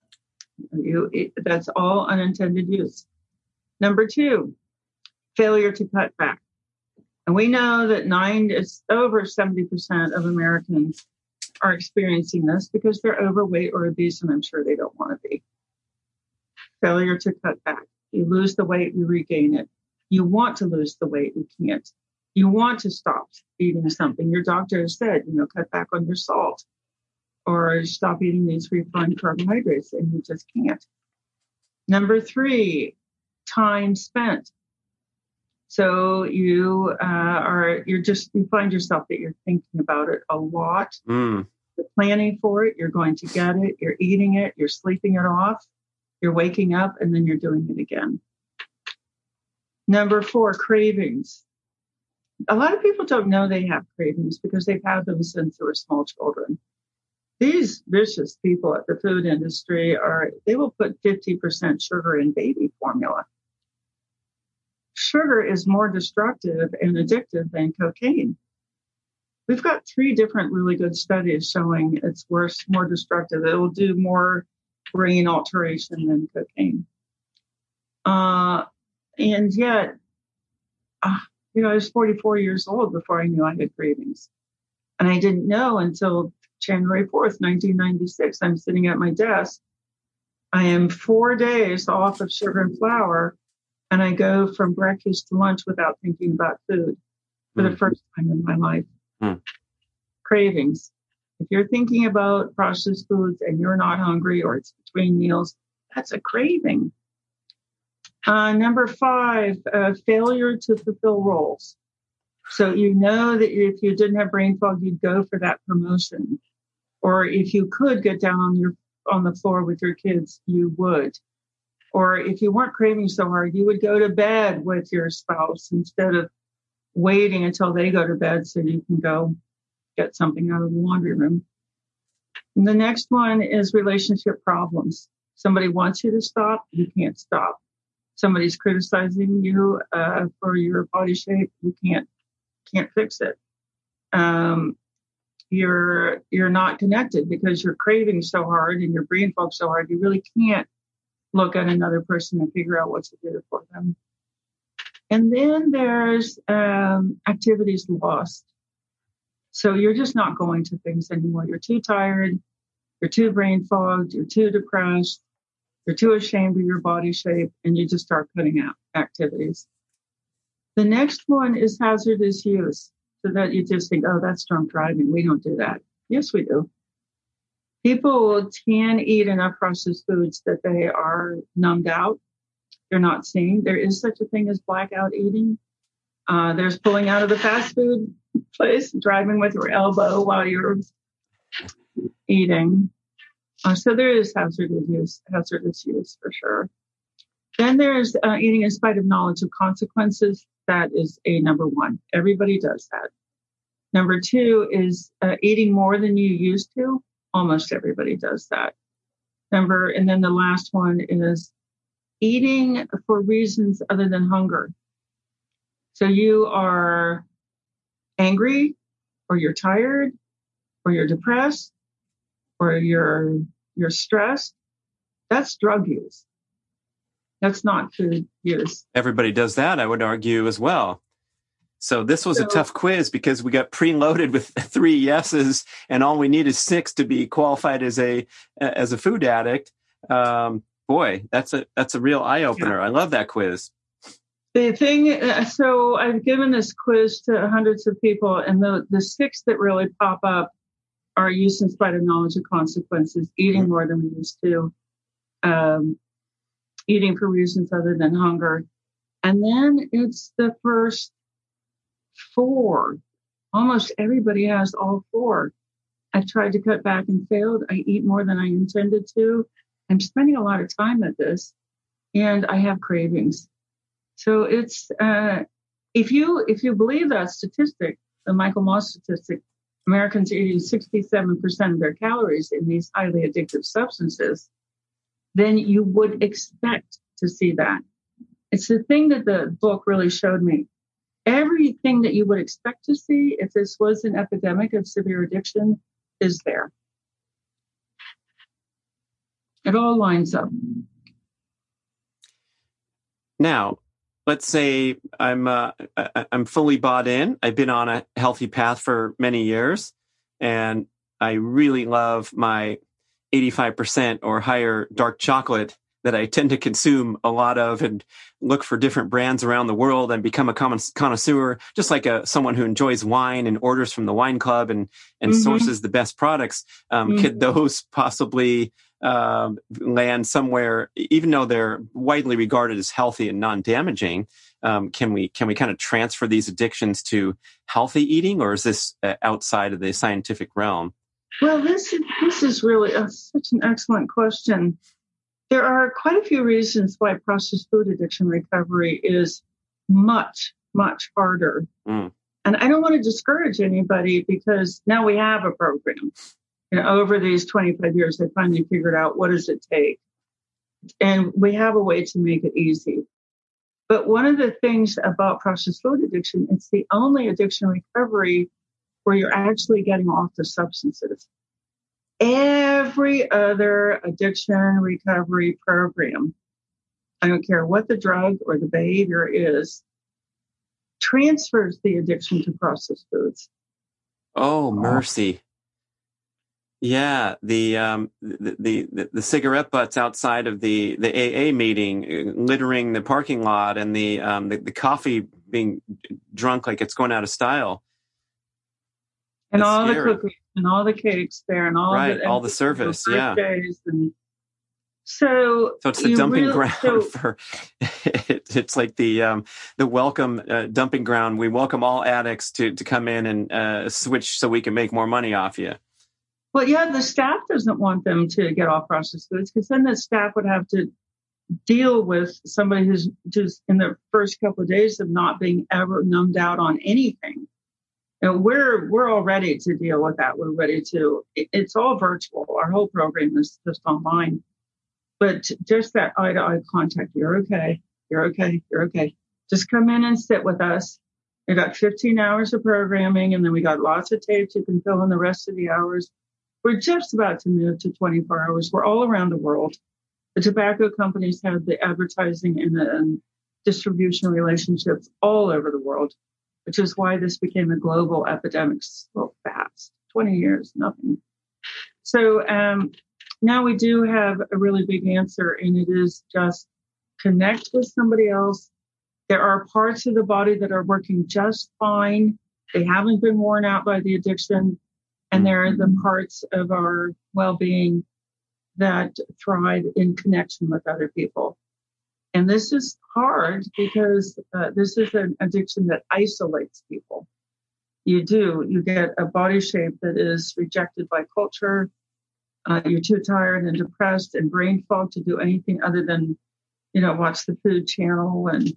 That's all unintended use. Number 2, failure to cut back. And we know that it's over 70% of Americans are experiencing this because they're overweight or obese, and I'm sure they don't want to be. Failure to cut back. You lose the weight, you regain it. You want to lose the weight, you can't. You want to stop eating something. Your doctor has said, cut back on your salt or stop eating these refined carbohydrates, and you just can't. Number 3, time spent. So you find yourself that you're thinking about it a lot. You're planning for it. You're going to get it. You're eating it. You're sleeping it off. You're waking up, and then you're doing it again. Number 4, cravings. A lot of people don't know they have cravings because they've had them since they were small children. These vicious people at the food industry they will put 50% sugar in baby formula. Sugar is more destructive and addictive than cocaine. We've got 3 different really good studies showing it's worse, more destructive. It will do more brain alteration than cocaine. And yet, I was 44 years old before I knew I had cravings. And I didn't know until January 4th, 1996. I'm sitting at my desk. I am 4 days off of sugar and flour, and I go from breakfast to lunch without thinking about food for the first time in my life. Cravings. If you're thinking about processed foods and you're not hungry or it's between meals, that's a craving. Number 5, failure to fulfill roles. So you know that if you didn't have brain fog, you'd go for that promotion. Or if you could get down on the floor with your kids, you would. Or if you weren't craving so hard, you would go to bed with your spouse instead of waiting until they go to bed so you can go get something out of the laundry room. And the next one is relationship problems. Somebody wants you to stop, you can't stop. Somebody's criticizing you for your body shape, you can't fix it. You're not connected because you're craving so hard and your brain fog so hard, you really can't look at another person and figure out what to do for them. And then there's activities lost. So you're just not going to things anymore. You're too tired. You're too brain fogged. You're too depressed. You're too ashamed of your body shape, and you just start cutting out activities. The next one is hazardous use, so that you just think, oh, that's drunk driving. We don't do that. Yes, we do. People can eat enough processed foods that they are numbed out. they're not seeing. There is such a thing as blackout eating. There's pulling out of the fast food place, driving with your elbow while you're eating. So there is hazardous use for sure. Then there's eating in spite of knowledge of consequences. That is number one. Everybody does that. Number two is eating more than you used to. Almost everybody does that. And then the last one is eating for reasons other than hunger. So you are angry, or you're tired, or you're depressed, or you're stressed. That's drug use. That's not food use. Everybody does that, I would argue, as well. So this was a tough quiz because we got preloaded with 3 yeses, and all we need is 6 to be qualified as a food addict. Boy, that's a real eye opener. Yeah. I love that quiz. The thing, so I've given this quiz to hundreds of people, and the 6 that really pop up are use in spite of knowledge of consequences, eating more than we used to, eating for reasons other than hunger, and then it's the first 4. Almost everybody has all 4. I tried to cut back and failed. I eat more than I intended to. I'm spending a lot of time at this, and I have cravings. So it's if you believe that statistic, the Michael Moss statistic, Americans eating 67% of their calories in these highly addictive substances, then you would expect to see that. It's the thing that the book really showed me. Everything that you would expect to see if this was an epidemic of severe addiction is there. It all lines up. Now, let's say I'm fully bought in. I've been on a healthy path for many years, and I really love my 85% or higher dark chocolate that I tend to consume a lot of, and look for different brands around the world and become a connoisseur, just like someone who enjoys wine and orders from the wine club and sources the best products. Could those possibly land somewhere, even though they're widely regarded as healthy and non-damaging? Can we kind of transfer these addictions to healthy eating, or is this outside of the scientific realm? Well, this is really such an excellent question. There are quite a few reasons why processed food addiction recovery is much, much harder. And I don't want to discourage anybody, because now we have a program. Over these 25 years, they finally figured out what does it take. And we have a way to make it easy. But one of the things about processed food addiction, it's the only addiction recovery where you're actually getting off the substances. Every other addiction recovery program, I don't care what the drug or the behavior is, transfers the addiction to processed foods. Oh, mercy. Yeah, the cigarette butts outside of the AA meeting, littering the parking lot, and the coffee being drunk like it's going out of style. And all the cookies and all the cakes there and all the service, yeah. And so it's the dumping ground for. It's like the welcome dumping ground. We welcome all addicts to come in and switch so we can make more money off you. Well, yeah, the staff doesn't want them to get off processed foods, because then the staff would have to deal with somebody who's just in the first couple of days of not being ever numbed out on anything. And we're all ready to deal with that. We're ready to. It's all virtual. Our whole program is just online. But just that eye-to-eye contact. You're okay. You're okay. You're okay. Just come in and sit with us. We got 15 hours of programming, and then we got lots of tapes. You can fill in the rest of the hours. We're just about to move to 24 hours. We're all around the world. The tobacco companies have the advertising and the distribution relationships all over the world, which is why this became a global epidemic so fast. 20 years, nothing. So now we do have a really big answer, and it is just connect with somebody else. There are parts of the body that are working just fine. They haven't been worn out by the addiction. And there are the parts of our well-being that thrive in connection with other people. And this is hard because this is an addiction that isolates people. You get a body shape that is rejected by culture. You're too tired and depressed and brain fog to do anything other than, watch the Food Channel. And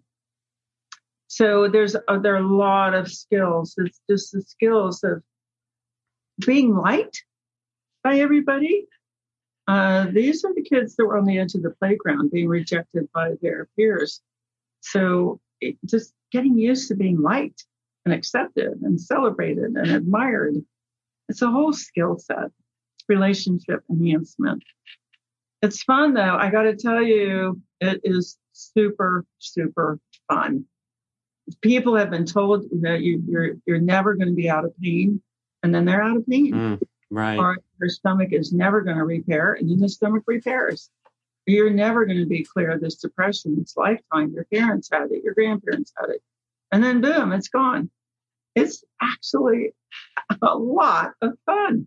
so there are a lot of skills. It's just the skills of being liked by everybody. These are the kids that were on the edge of the playground being rejected by their peers. So just getting used to being liked and accepted and celebrated and admired. It's a whole skill set, relationship enhancement. It's fun, though. I got to tell you, it is super, super fun. People have been told that you're never going to be out of pain, and then they're out of pain. Right. Or your stomach is never going to repair, and then the stomach repairs. You're never going to be clear of this depression. It's lifetime. Your parents had it. Your grandparents had it. And then, boom, it's gone. It's actually a lot of fun.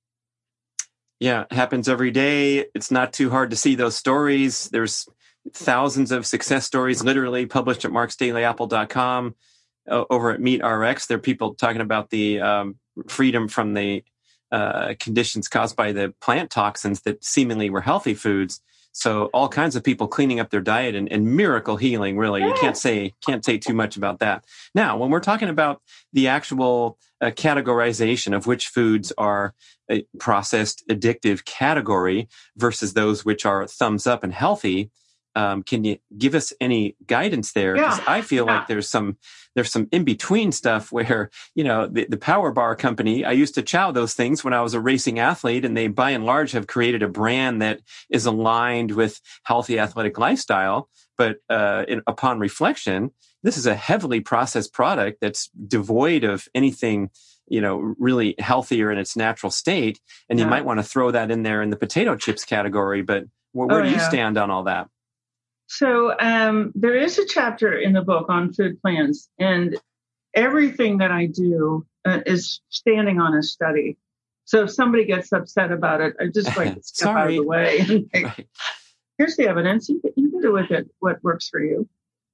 Yeah, it happens every day. It's not too hard to see those stories. There's thousands of success stories literally published at marksdailyapple.com. Over at MeatRx, there are people talking about the freedom from the conditions caused by the plant toxins that seemingly were healthy foods. So all kinds of people cleaning up their diet and miracle healing, really. You can't say too much about that. Now, when we're talking about the actual categorization of which foods are a processed addictive category versus those which are thumbs up and healthy, can you give us any guidance there? Because I feel like there's some in-between stuff where, the Power Bar company, I used to chow those things when I was a racing athlete, and they by and large have created a brand that is aligned with healthy athletic lifestyle. But upon reflection, this is a heavily processed product that's devoid of anything, really healthier in its natural state. And you might want to throw that in there in the potato chips category. But where do you stand on all that? So there is a chapter in the book on food plans, and everything that I do is standing on a study. So if somebody gets upset about it, I just like to step out of the way and think, here's the evidence. You can do with it what works for you.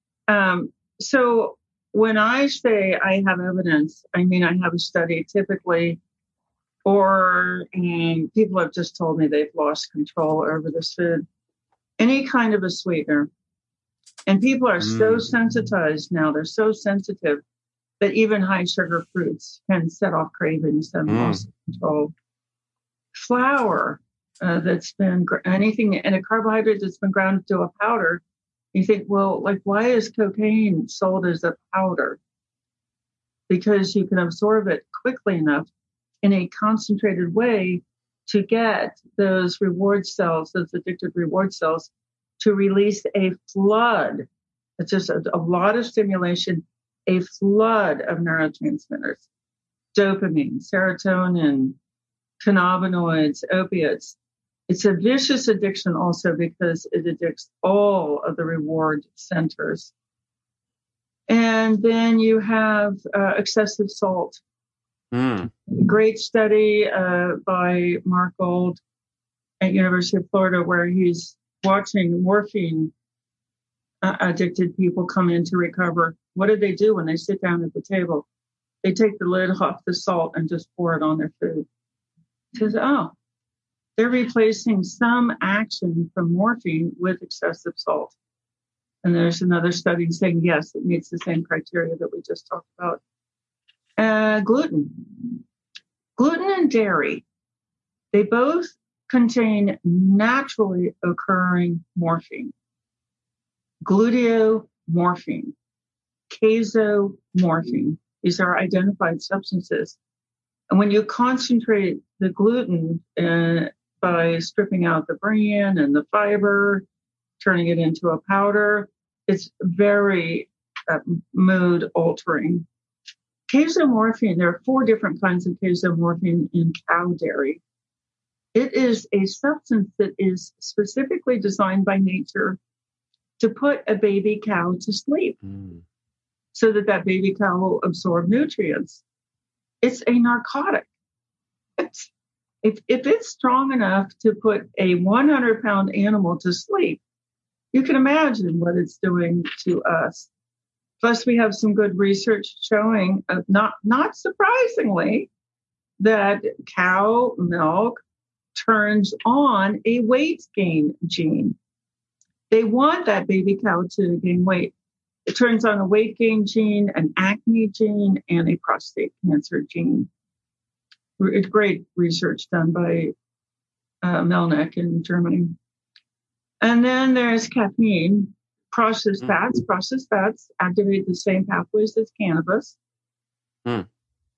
So when I say I have evidence, I mean I have a study typically, or people have just told me they've lost control over this food. Any kind of a sweetener. And people are so sensitized now. They're so sensitive that even high sugar fruits can set off cravings and loss of control. Flour that's been anything, and a carbohydrate that's been ground to a powder. You think, well, why is cocaine sold as a powder? Because you can absorb it quickly enough in a concentrated way to get those reward cells, those addictive reward cells, to release a flood. It's just a lot of stimulation, a flood of neurotransmitters, dopamine, serotonin, cannabinoids, opiates. It's a vicious addiction also because it addicts all of the reward centers. And then you have excessive salt. Great study by Mark Gold at University of Florida, where he's watching morphine addicted people come in to recover. What do they do when they sit down at the table? They take the lid off the salt and just pour it on their food. He says, they're replacing some action from morphine with excessive salt. And there's another study saying, yes, it meets the same criteria that we just talked about. Gluten and dairy, they both contain naturally occurring morphine, gluteomorphine, casomorphine. These are identified substances. And when you concentrate the gluten by stripping out the bran and the fiber, turning it into a powder, it's very mood altering. Casomorphine, there are 4 different kinds of casomorphine in cow dairy. It is a substance that is specifically designed by nature to put a baby cow to sleep so that baby cow will absorb nutrients. It's a narcotic. If it's strong enough to put a 100-pound animal to sleep, you can imagine what it's doing to us. Plus, we have some good research showing, not surprisingly, that cow milk turns on a weight gain gene. They want that baby cow to gain weight. It turns on a weight gain gene, an acne gene, and a prostate cancer gene. It's great research done by Melnick in Germany. And then there's caffeine. Processed fats. Processed fats activate the same pathways as cannabis. And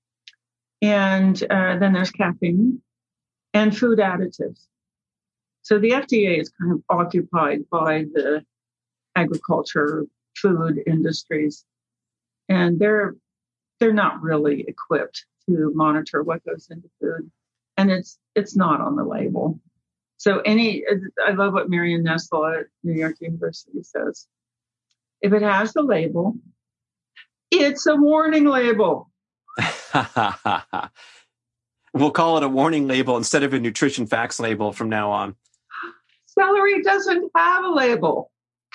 then there's caffeine and food additives. So the FDA is kind of occupied by the agriculture, food industries, and they're not really equipped to monitor what goes into food, and it's not on the label. So I love what Marion Nestle at New York University says. If it has the label, it's a warning label. We'll call it a warning label instead of a nutrition facts label from now on. Celery doesn't have a label.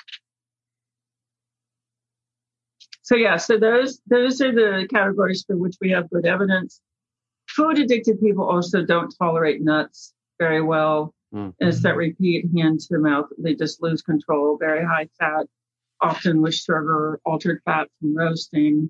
So those are the categories for which we have good evidence. Food addicted people also don't tolerate nuts very well. As that repeat hand to mouth, they just lose control. Very high fat, often with sugar, altered fat from roasting.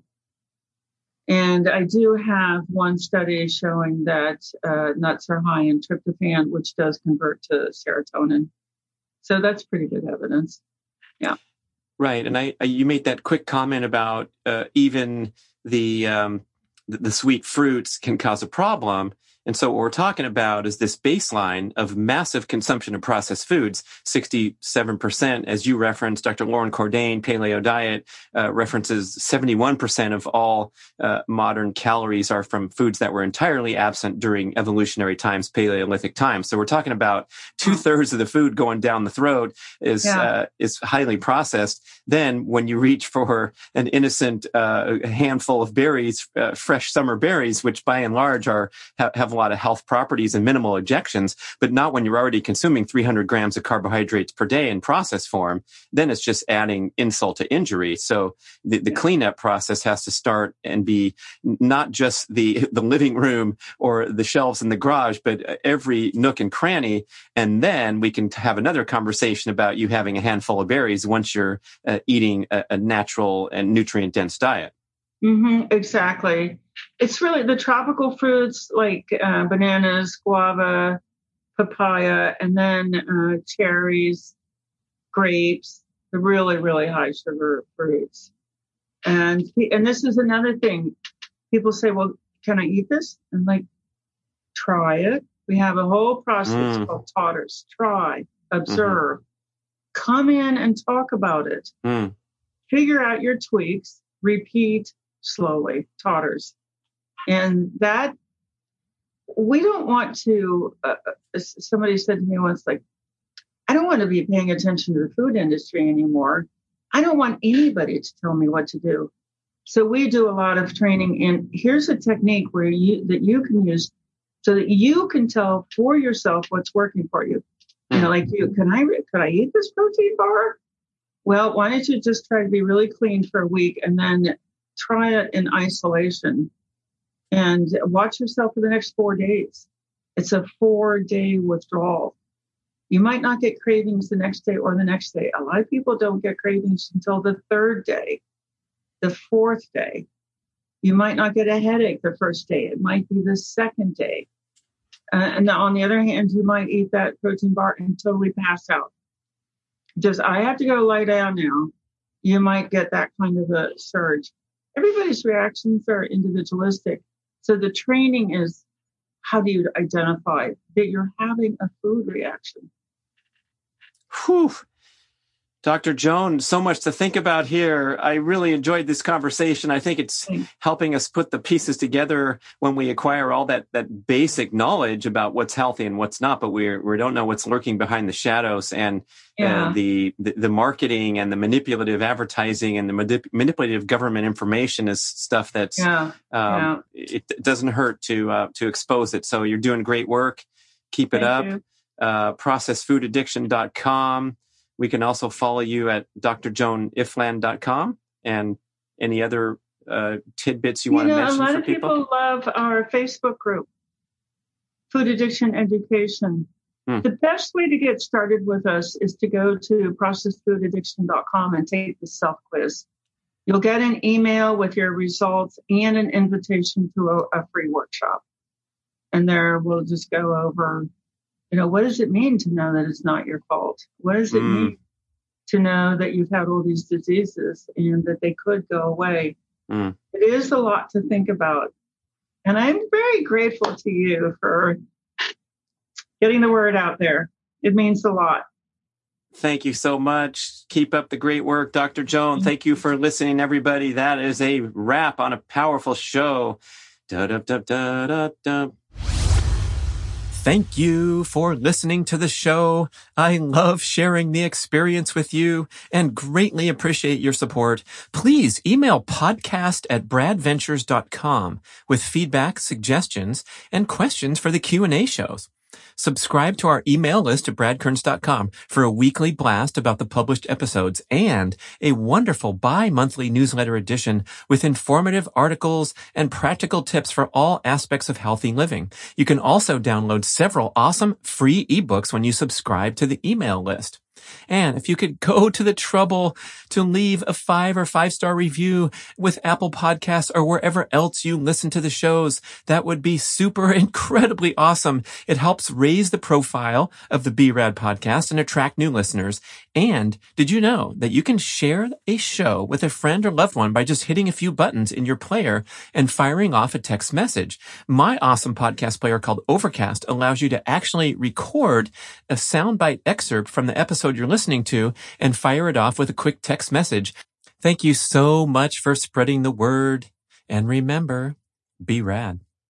And I do have one study showing that nuts are high in tryptophan, which does convert to serotonin. So that's pretty good evidence. Yeah. Right. And you made that quick comment about even the sweet fruits can cause a problem. And so what we're talking about is this baseline of massive consumption of processed foods, 67%, as you referenced. Dr. Lauren Cordain, Paleo Diet, references 71% of all modern calories are from foods that were entirely absent during evolutionary times, Paleolithic times. So we're talking about 2/3 of the food going down the throat is highly processed. Then when you reach for an innocent handful of berries, fresh summer berries, which by and large have a lot of health properties and minimal ejections, but not when you're already consuming 300 grams of carbohydrates per day in processed form, then it's just adding insult to injury. So the cleanup process has to start and be not just the living room or the shelves in the garage, but every nook and cranny. And then we can have another conversation about you having a handful of berries once you're eating a natural and nutrient-dense diet. Exactly. It's really the tropical fruits like bananas, guava, papaya, and then cherries, grapes, the really, really high sugar fruits. And this is another thing. People say, well, can I eat this? And like, try it. We have a whole process called Totters. Try, observe, come in and talk about it. Figure out your tweaks, repeat slowly, Totters. And that, we don't want to, somebody said to me once, like, I don't want to be paying attention to the food industry anymore. I don't want anybody to tell me what to do. So we do a lot of training, and here's a technique that you can use so that you can tell for yourself what's working for you. You know, like could I eat this protein bar? Well, why don't you just try to be really clean for a week and then try it in isolation and watch yourself for the next 4 days. It's a 4-day withdrawal. You might not get cravings the next day or the next day. A lot of people don't get cravings until the 3rd day, the 4th day. You might not get a headache the 1st day. It might be the 2nd day. And on the other hand, you might eat that protein bar and totally pass out. Just, I have to go lie down now. You might get that kind of a surge. Everybody's reactions are individualistic. So the training is, how do you identify that you're having a food reaction? Whew. Dr. Joan, so much to think about here. I really enjoyed this conversation. I think it's helping us put the pieces together when we acquire all that basic knowledge about what's healthy and what's not, but we don't know what's lurking behind the shadows, and the marketing and the manipulative advertising and the manipulative government information is stuff that's it doesn't hurt to expose it. So you're doing great work. Keep it up. Processedfoodaddiction.com. We can also follow you at drjoanifland.com and any other tidbits you want to mention for people. A lot of people love our Facebook group, Food Addiction Education. The best way to get started with us is to go to processfoodaddiction.com and take the self-quiz. You'll get an email with your results and an invitation to a free workshop. And there we'll just go over, what does it mean to know that it's not your fault? What does it mean to know that you've had all these diseases and that they could go away? It is a lot to think about. And I'm very grateful to you for getting the word out there. It means a lot. Thank you so much. Keep up the great work, Dr. Joan. Thank you for listening, everybody. That is a wrap on a powerful show. Thank you for listening to the show. I love sharing the experience with you and greatly appreciate your support. Please email podcast@bradventures.com with feedback, suggestions, and questions for the Q&A shows. Subscribe to our email list at bradkearns.com for a weekly blast about the published episodes and a wonderful bi-monthly newsletter edition with informative articles and practical tips for all aspects of healthy living. You can also download several awesome free ebooks when you subscribe to the email list. And if you could go to the trouble to leave a 5 or 5-star review with Apple Podcasts or wherever else you listen to the shows, that would be super incredibly awesome. It helps raise the profile of the B-Rad podcast and attract new listeners. And did you know that you can share a show with a friend or loved one by just hitting a few buttons in your player and firing off a text message? My awesome podcast player called Overcast allows you to actually record a soundbite excerpt from the episode you're listening to and fire it off with a quick text message. Thank you so much for spreading the word. And remember, be rad.